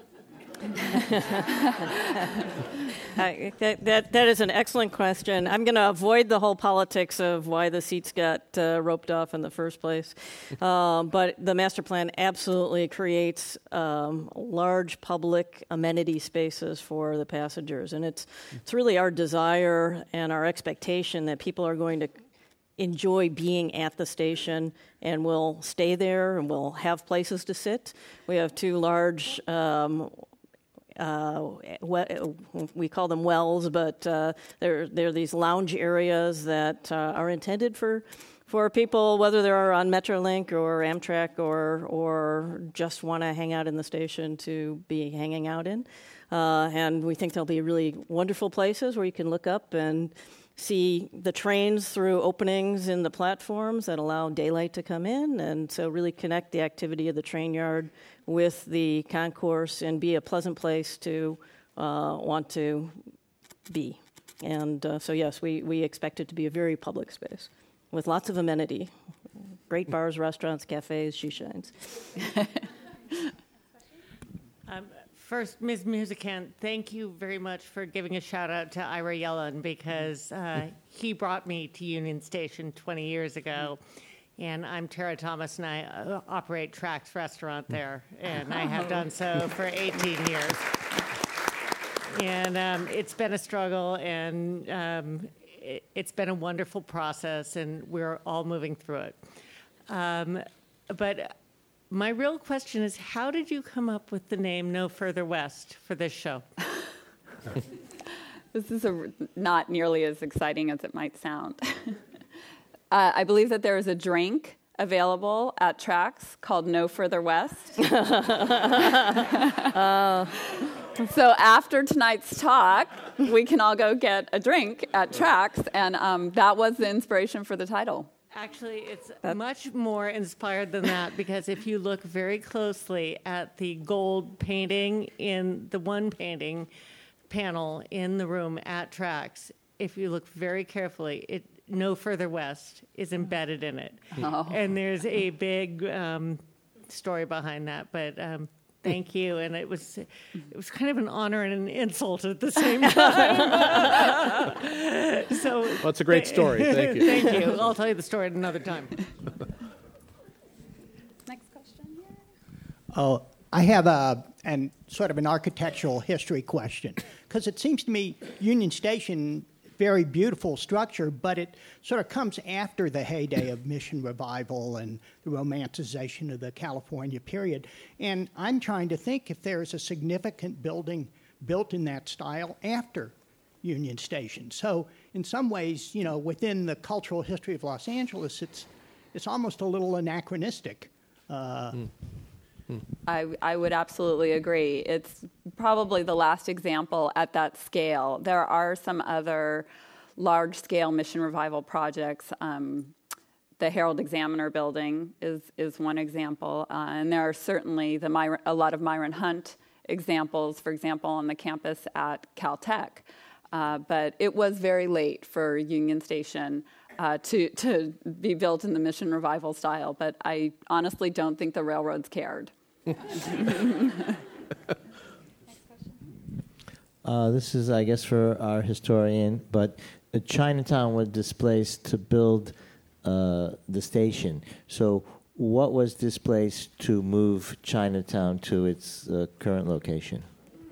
That is an excellent question. I'm going to avoid the whole politics of why the seats got roped off in the first place. But the master plan absolutely creates large public amenity spaces for the passengers. And it's really our desire and our expectation that people are going to enjoy being at the station and will stay there and will have places to sit. We have two large we call them wells, but they're these lounge areas that are intended for people, whether they're on Metrolink or Amtrak or just want to hang out in the station, to be hanging out in. And we think they'll be really wonderful places where you can look up and see the trains through openings in the platforms that allow daylight to come in, and so really connect the activity of the train yard with the concourse and be a pleasant place to want to be. And so yes, we expect it to be a very public space with lots of amenity, great bars, restaurants, cafes, shoe shines. First, Ms. Musicant, thank you very much for giving a shout out to Ira Yellen, because he brought me to Union Station 20 years ago. And I'm Tara Thomas, and I operate Trax Restaurant there. And I have done so for 18 years. And it's been a struggle, and it's been a wonderful process, and we're all moving through it. But my real question is, how did you come up with the name No Further West for this show? This is not nearly as exciting as it might sound. I believe that there is a drink available at Trax called No Further West. So after tonight's talk, we can all go get a drink at Trax, and that was the inspiration for the title. Actually, it's much more inspired than that, because if you look very closely at the gold painting in the one painting panel in the room at Trax, if you look very carefully, No Further West is embedded in it. Oh. And there's a big story behind that, but thank you. And it was kind of an honor and an insult at the same time. So Well, it's a great story. Thank you. Thank you. I'll tell you the story at another time. Next question. Oh, I have an sort of an architectural history question, because it seems to me Union Station, very beautiful structure, but it sort of comes after the heyday of Mission Revival and the romanticization of the California period. And I'm trying to think if there's a significant building built in that style after Union Station. So in some ways, you know, within the cultural history of Los Angeles, it's almost a little anachronistic. I would absolutely agree. It's probably the last example at that scale. There are some other large-scale Mission Revival projects. The Herald Examiner building is one example, and there are certainly a lot of Myron Hunt examples, for example, on the campus at Caltech. But it was very late for Union Station to be built in the Mission Revival style, but I honestly don't think the railroads cared. This is, I guess, for our historian, but Chinatown was displaced to build the station. So what was displaced to move Chinatown to its current location?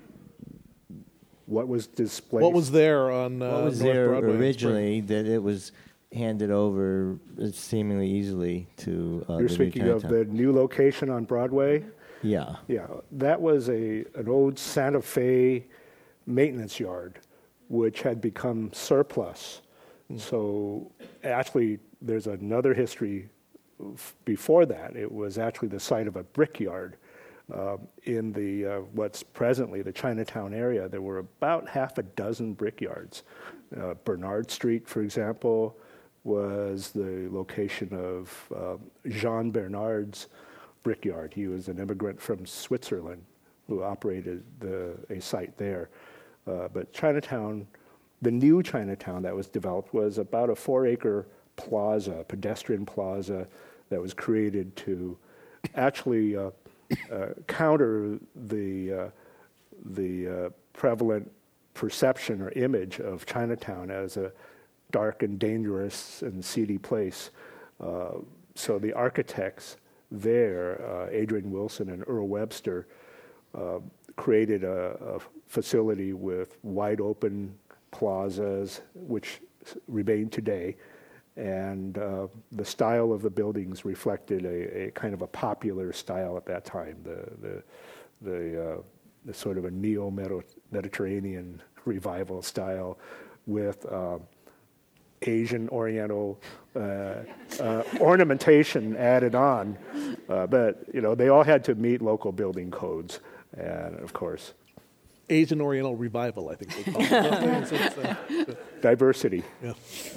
What was displaced? What was there on what was North there Broadway originally that it was handed over seemingly easily to You're speaking of the new location on Broadway? Yeah. Yeah, that was an old Santa Fe maintenance yard, which had become surplus. So actually, there's another history before that. It was actually the site of a brickyard in the what's presently the Chinatown area. There were about half a dozen brickyards. Bernard Street, for example, was the location of Jean Bernard's brickyard. He was an immigrant from Switzerland who operated a site there. But Chinatown, the new Chinatown that was developed, was about a 4-acre plaza, pedestrian plaza, that was created to actually counter the prevalent perception or image of Chinatown as a dark and dangerous and seedy place. So the architects there, Adrian Wilson and Earl Webster, created a facility with wide open plazas, which remain today, and the style of the buildings reflected a kind of a popular style at that time, the sort of a neo-Mediterranean revival style with Asian Oriental ornamentation added on, but you know, they all had to meet local building codes, and of course, Asian Oriental Revival, I think they call it. Diversity. Yeah.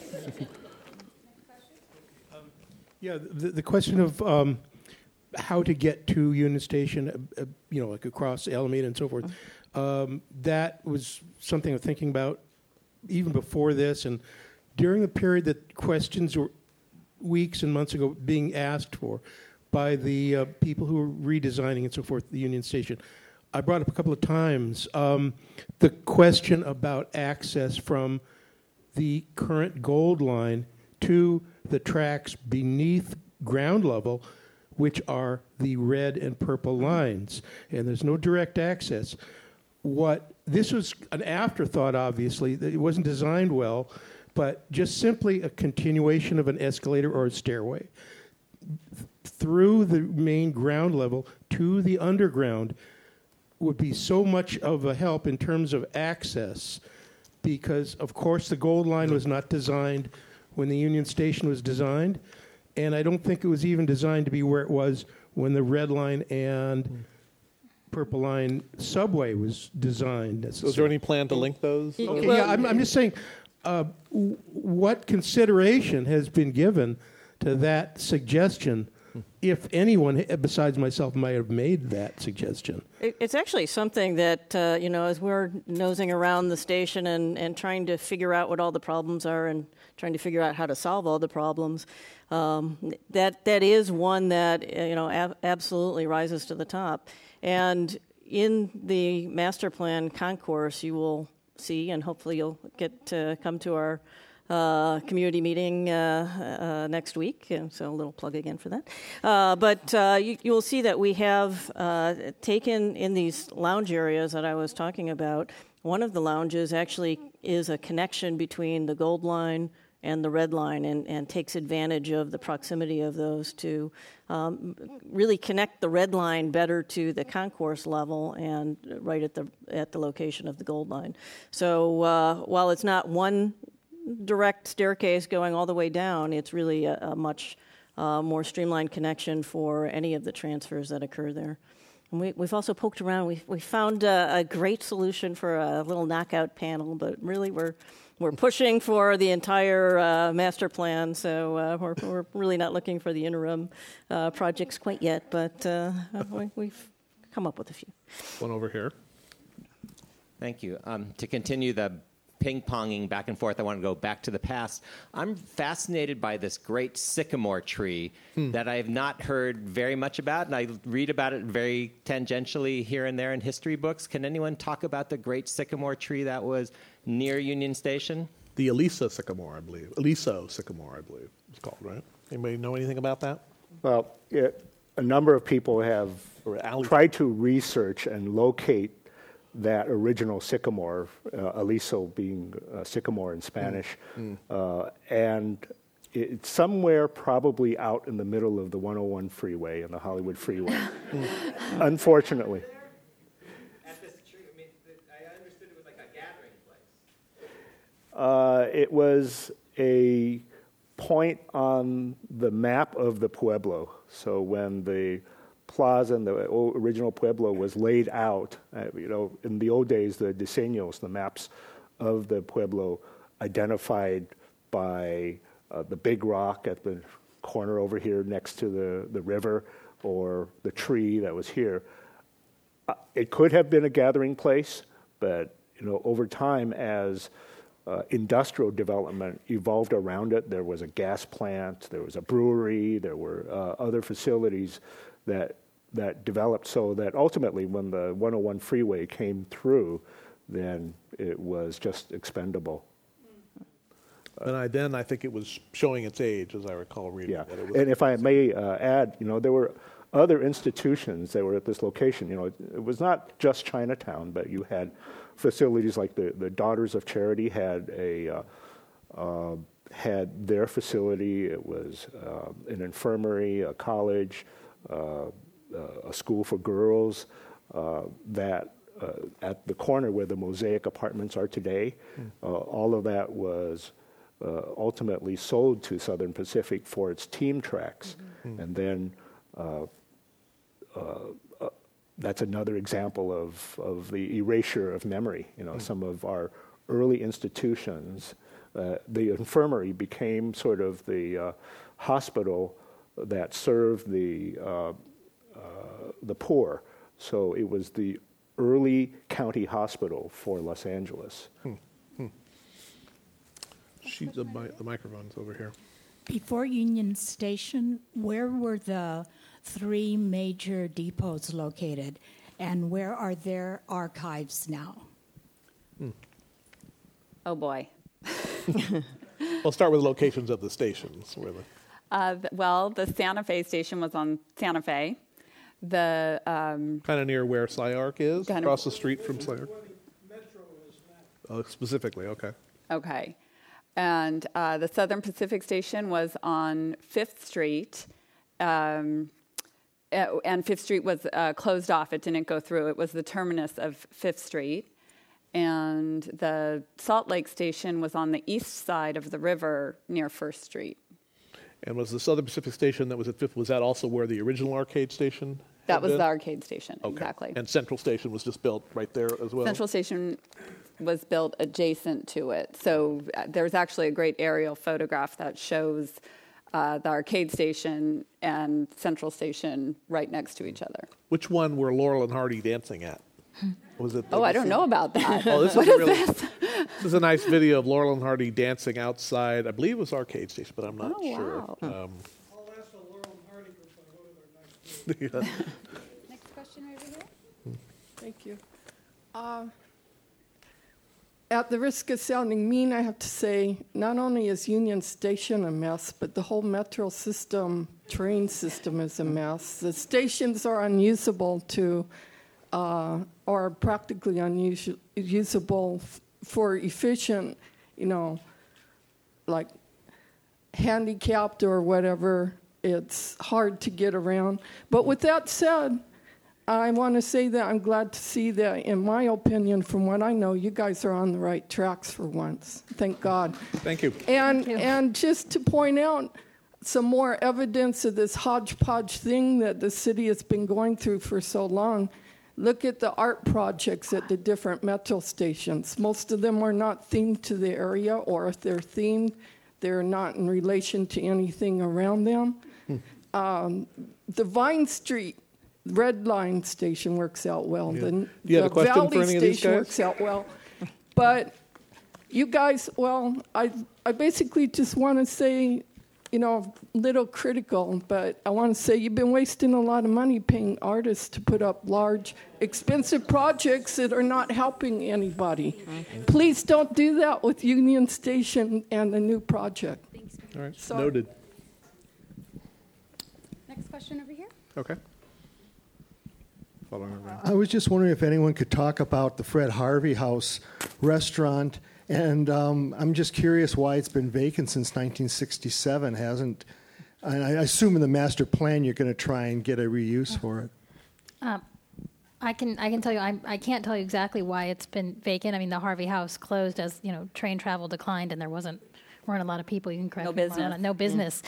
Yeah, the question of how to get to Union Station, like across Alameda and so forth, that was something I'm thinking about even before this, and during the period that questions were weeks and months ago being asked for by the people who were redesigning and so forth the Union Station, I brought up a couple of times the question about access from the current Gold Line to the tracks beneath ground level, which are the red and purple lines, and there's no direct access. This was an afterthought, obviously. It wasn't designed well, but just simply a continuation of an escalator or a stairway through the main ground level to the underground would be so much of a help in terms of access, because, of course, the Gold Line was not designed when the Union Station was designed, and I don't think it was even designed to be where it was when the Red Line and Purple Line subway was designed. So is there any plan to link those? Okay, yeah, I'm just saying, what consideration has been given to that suggestion if anyone besides myself might have made that suggestion. It's actually something that, as we're nosing around the station and trying to figure out what all the problems are and trying to figure out how to solve all the problems, that is one that, absolutely rises to the top. And in the master plan concourse, you will see, and hopefully you'll get to come to our community meeting next week, so a little plug again for that. But you will see that we have taken in these lounge areas that I was talking about. One of the lounges actually is a connection between the Gold Line and the Red Line, and takes advantage of the proximity of those to really connect the Red Line better to the concourse level and right at the location of the Gold Line. So while it's not one direct staircase going all the way down, it's really a much more streamlined connection for any of the transfers that occur there. And we've also poked around. We found a great solution for a little knockout panel, but really we're pushing for the entire master plan, so we're really not looking for the interim projects quite yet, but we've come up with a few. One over here. Thank you. To continue the ping-ponging back and forth, I want to go back to the past. I'm fascinated by this great sycamore tree that I have not heard very much about, and I read about it very tangentially here and there in history books. Can anyone talk about the great sycamore tree that was near Union Station? The Aliso sycamore, I believe. Aliso sycamore, I believe it's called, right? Anybody know anything about that? Well, a number of people have tried to research and locate that original sycamore, aliso being sycamore in Spanish, and it's somewhere probably out in the middle of the 101 freeway and the Hollywood freeway, unfortunately. At this tree, I understood it was like a gathering place. It was a point on the map of the Pueblo. So when the plaza and the original Pueblo was laid out, in the old days, the diseños, the maps of the Pueblo identified by the big rock at the corner over here next to the river, or the tree that was here. It could have been a gathering place, but over time, as industrial development evolved around it, there was a gas plant, there was a brewery, there were other facilities that developed, so that ultimately when the 101 freeway came through, then it was just expendable. And I think it was showing its age, as I recall reading. Yeah, that it was and if I may add, there were other institutions that were at this location. It was not just Chinatown, but you had facilities like the Daughters of Charity had had their facility. It was an infirmary, a college, a school for girls that at the corner where the Mosaic apartments are today. All of that was ultimately sold to Southern Pacific for its team tracks. And then that's another example of the erasure of memory. Some of our early institutions, the infirmary became sort of the hospital that served the poor. So it was the early county hospital for Los Angeles. The microphone's over here. Before Union Station, where were the three major depots located, and where are their archives now? Oh boy. We'll start with locations of the stations. The Santa Fe station was on Santa Fe. The kind of near where SciArc is, across the street from SciArc. Oh, specifically, okay. Okay, and the Southern Pacific station was on 5th Street, and 5th Street was closed off. It didn't go through. It was the terminus of 5th Street. And the Salt Lake station was on the east side of the river near 1st Street. And was the Southern Pacific station that was at 5th, was that also where the original arcade station That was the arcade station, okay. Exactly. And Central Station was just built right there as well? Central Station was built adjacent to it. So there's actually a great aerial photograph that shows the arcade station and Central Station right next to each other. Which one were Laurel and Hardy dancing at? Was it? Oh, I don't know about that. Oh, this What is is really, this? This is a nice video of Laurel and Hardy dancing outside. I believe it was Arcade Station, but I'm not sure. Wow. Yeah. Next question over here. Thank you. At the risk of sounding mean, I have to say, not only is Union Station a mess, but the whole metro system, train system is a mess. The stations are unusable or practically unusable for efficient, like handicapped or whatever. It's hard to get around. But with that said, I want to say that I'm glad to see that, in my opinion, from what I know, you guys are on the right tracks for once. Thank God. Thank you. And just to point out some more evidence of this hodgepodge thing that the city has been going through for so long, look at the art projects at the different metro stations. Most of them are not themed to the area, or if they're themed, they're not in relation to anything around them. The Vine Street Red Line station works out well. Yeah. The, Do you have the a question Valley for any of these station guys? works out well. But you guys, well, I basically just want to say, a little critical, but I want to say you've been wasting a lot of money paying artists to put up large, expensive projects that are not helping anybody. Please don't do that with Union Station and the new project. All right. Sorry. Noted. Next question over here. Okay. I was just wondering if anyone could talk about the Fred Harvey House restaurant, and I'm just curious why it's been vacant since 1967. And I assume in the master plan you're going to try and get a reuse for it. I can tell you, I can't tell you exactly why it's been vacant. I mean, the Harvey House closed as train travel declined, and there weren't a lot of people. You can correct me. No business.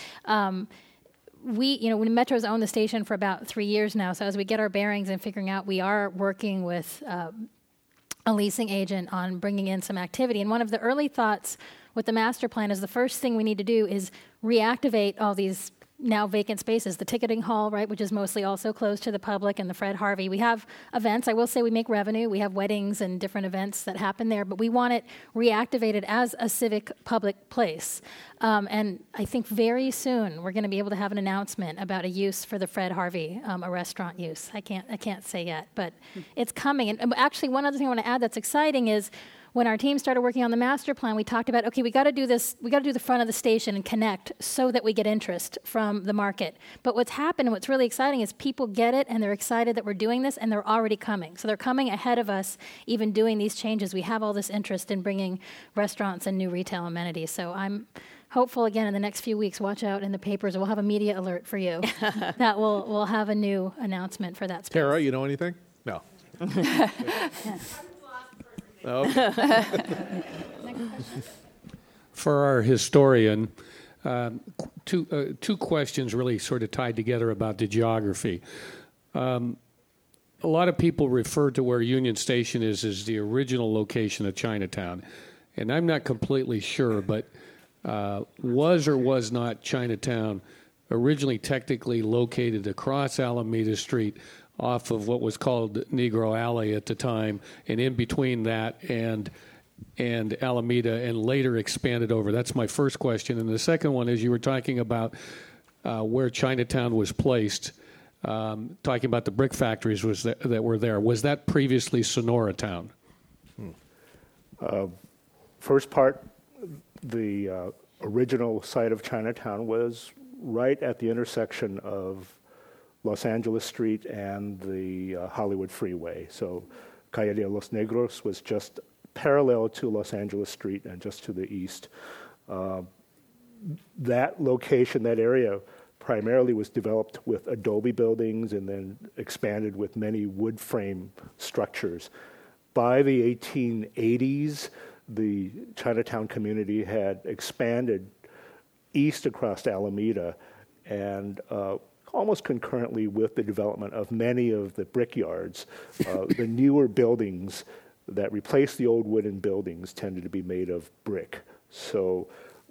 When Metro's owned the station for about 3 years now, so as we get our bearings and figuring out, we are working with a leasing agent on bringing in some activity. And one of the early thoughts with the master plan is the first thing we need to do is reactivate all these now vacant spaces. The ticketing hall, right, which is mostly also closed to the public, and the Fred Harvey. We have events. I will say we make revenue. We have weddings and different events that happen there, but we want it reactivated as a civic public place. And I think very soon we're going to be able to have an announcement about a use for the Fred Harvey, a restaurant use. I can't say yet, but it's coming. And actually, one other thing I want to add that's exciting is when our team started working on the master plan, we talked about, okay, we got to do this. We got to do the front of the station and connect so that we get interest from the market. But what's happened and what's really exciting is people get it and they're excited that we're doing this, and they're already coming. So they're coming ahead of us, even doing these changes. We have all this interest in bringing restaurants and new retail amenities. So I'm hopeful, again, in the next few weeks, watch out in the papers. We'll have a media alert for you that we'll have a new announcement for that space. Tara, you know anything? No. No. For our historian, two questions really sort of tied together about the geography. A lot of people refer to where Union Station is as the original location of Chinatown, and I'm not completely sure, but was or was not Chinatown originally technically located across Alameda Street off of what was called Negro Alley at the time, and in between that and Alameda, and later expanded over? That's my first question. And the second one is, you were talking about where Chinatown was placed, talking about the brick factories that were there. Was that previously Sonora Town? First part, the original site of Chinatown was right at the intersection of Los Angeles Street and the Hollywood Freeway. So Calle de los Negros was just parallel to Los Angeles Street and just to the east. That location, that area, primarily was developed with adobe buildings and then expanded with many wood frame structures. By the 1880s, the Chinatown community had expanded east across Alameda, and almost concurrently with the development of many of the brickyards, the newer buildings that replaced the old wooden buildings tended to be made of brick. So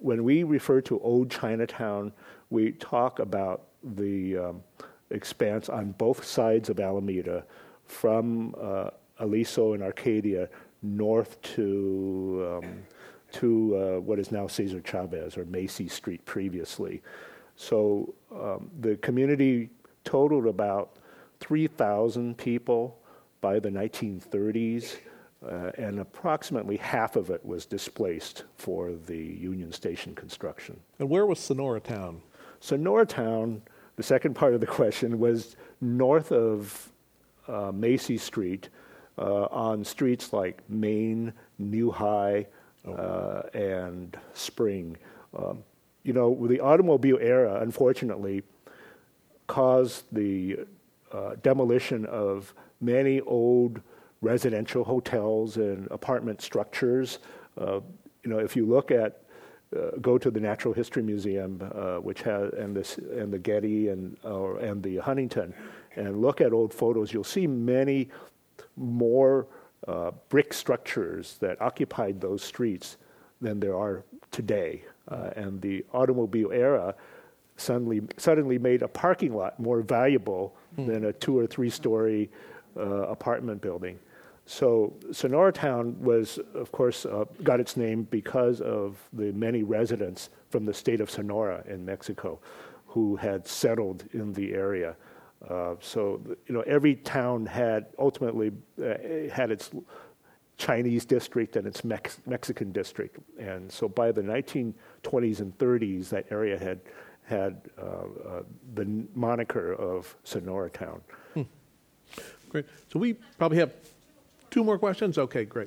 when we refer to Old Chinatown, we talk about the expanse on both sides of Alameda, from Aliso and Arcadia north to what is now Cesar Chavez, or Macy Street previously. So the community totaled about 3,000 people by the 1930s, and approximately half of it was displaced for the Union Station construction. And where was Sonora Town? Sonora Town, the second part of the question, was north of Macy Street, on streets like Main, New High, and Spring. The automobile era, unfortunately, caused the demolition of many old residential hotels and apartment structures. If you look at, go to the Natural History Museum, which has and the Getty and the Huntington, and look at old photos, you'll see many more brick structures that occupied those streets than there are today. And the automobile era suddenly made a parking lot more valuable than a 2 or 3 story apartment building. So Sonora Town was, of course, got its name because of the many residents from the state of Sonora in Mexico who had settled in the area. Every town had ultimately had its Chinese district and its Mexican district. And so by the 1920s and 30s, that area had the moniker of Sonora Town. Great. So we probably have 2 more questions? Okay, great.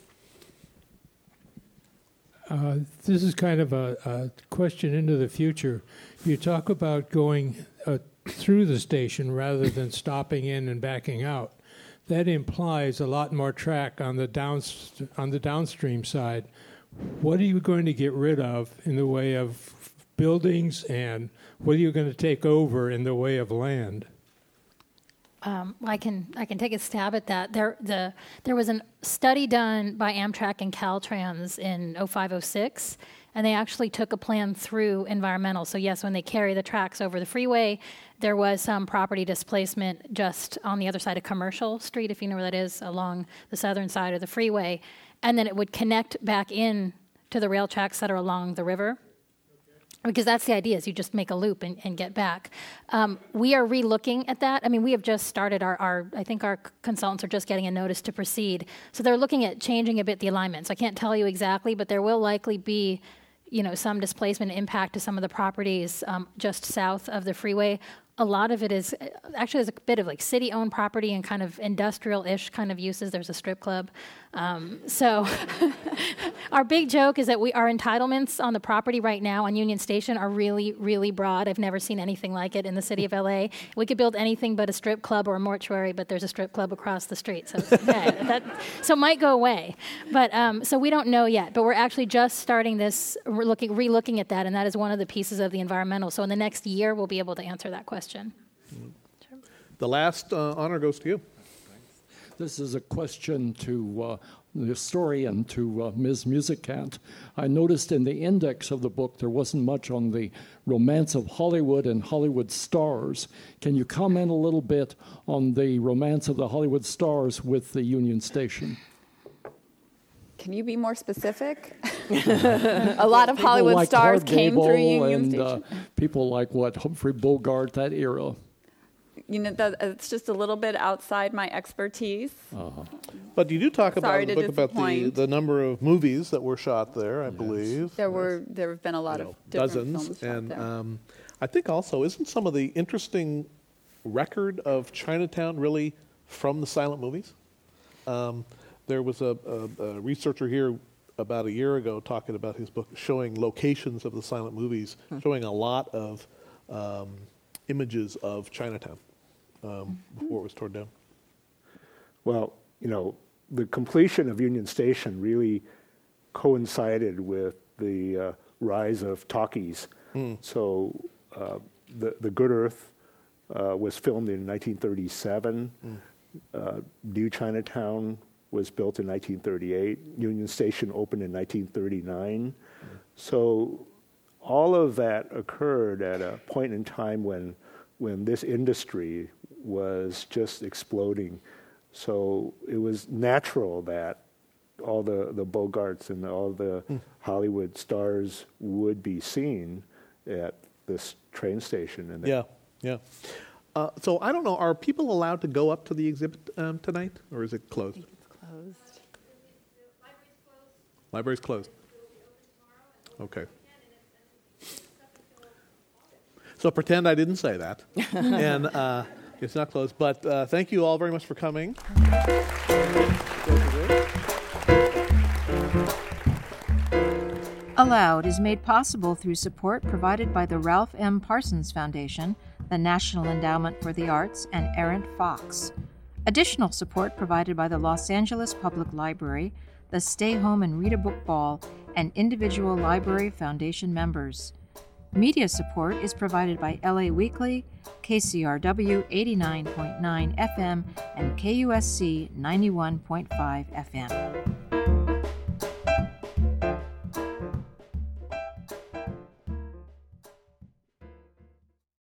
This is kind of a question into the future. You talk about going through the station rather than stopping in and backing out. That implies a lot more track on the downstream side. What are you going to get rid of in the way of buildings, and what are you going to take over in the way of land? I can take a stab at that. There was a study done by Amtrak and Caltrans in 05-06, and they actually took a plan through environmental. So yes, when they carry the tracks over the freeway, there was some property displacement just on the other side of Commercial Street, if you know where that is, along the southern side of the freeway, and then it would connect back in to the rail tracks that are along the river. Because that's the idea, is you just make a loop and get back. We are re-looking at that. I mean, we have just started I think our consultants are just getting a notice to proceed. So they're looking at changing a bit the alignment. So I can't tell you exactly, but there will likely be, some displacement impact to some of the properties just south of the freeway. A lot of it is actually there's a bit of like city-owned property and kind of industrial-ish kind of uses. There's a strip club. So our big joke is that our entitlements on the property right now on Union Station are really, really broad. I've never seen anything like it in the city of LA. We could build anything but a strip club or a mortuary, but there's a strip club across the street. So so it might go away. But so we don't know yet. But we're actually just starting this, re-looking at that, and that is one of the pieces of the environmental. So in the next year, we'll be able to answer that question. The last honor goes to you. This is a question to the historian, to Ms. Musicant. I noticed in the index of the book there wasn't much on the romance of Hollywood and Hollywood stars. Can you comment a little bit on the romance of the Hollywood stars with the Union Station? Can you be more specific? A lot of Hollywood like stars Clark came through Gable Union and, Station. People like Humphrey Bogart, that era. It's just a little bit outside my expertise. Uh-huh. But you do talk about in the book about disappoint. the number of movies that were shot there, I believe. There have been a lot of different dozens, films shot and there. I think also isn't some of the interesting record of Chinatown really from the silent movies? There was a researcher here about a year ago talking about his book showing locations of the silent movies, showing a lot of images of Chinatown before it was torn down. Well, the completion of Union Station really coincided with the rise of talkies. So the Good Earth was filmed in 1937. New Chinatown was built in 1938. Union Station opened in 1939. So all of that occurred at a point in time when this industry was just exploding. So it was natural that all the Bogarts and all the Hollywood stars would be seen at this train station. And yeah. So I don't know, are people allowed to go up to the exhibit tonight, or is it closed? I think it's closed. Library's closed. Okay. So pretend I didn't say that. And it's not closed. But thank you all very much for coming. Aloud is made possible through support provided by the Ralph M. Parsons Foundation, the National Endowment for the Arts, and Errant Fox. Additional support provided by the Los Angeles Public Library, the Stay Home and Read a Book Ball, and individual Library Foundation members. Media support is provided by LA Weekly, KCRW 89.9 FM, and KUSC 91.5 FM.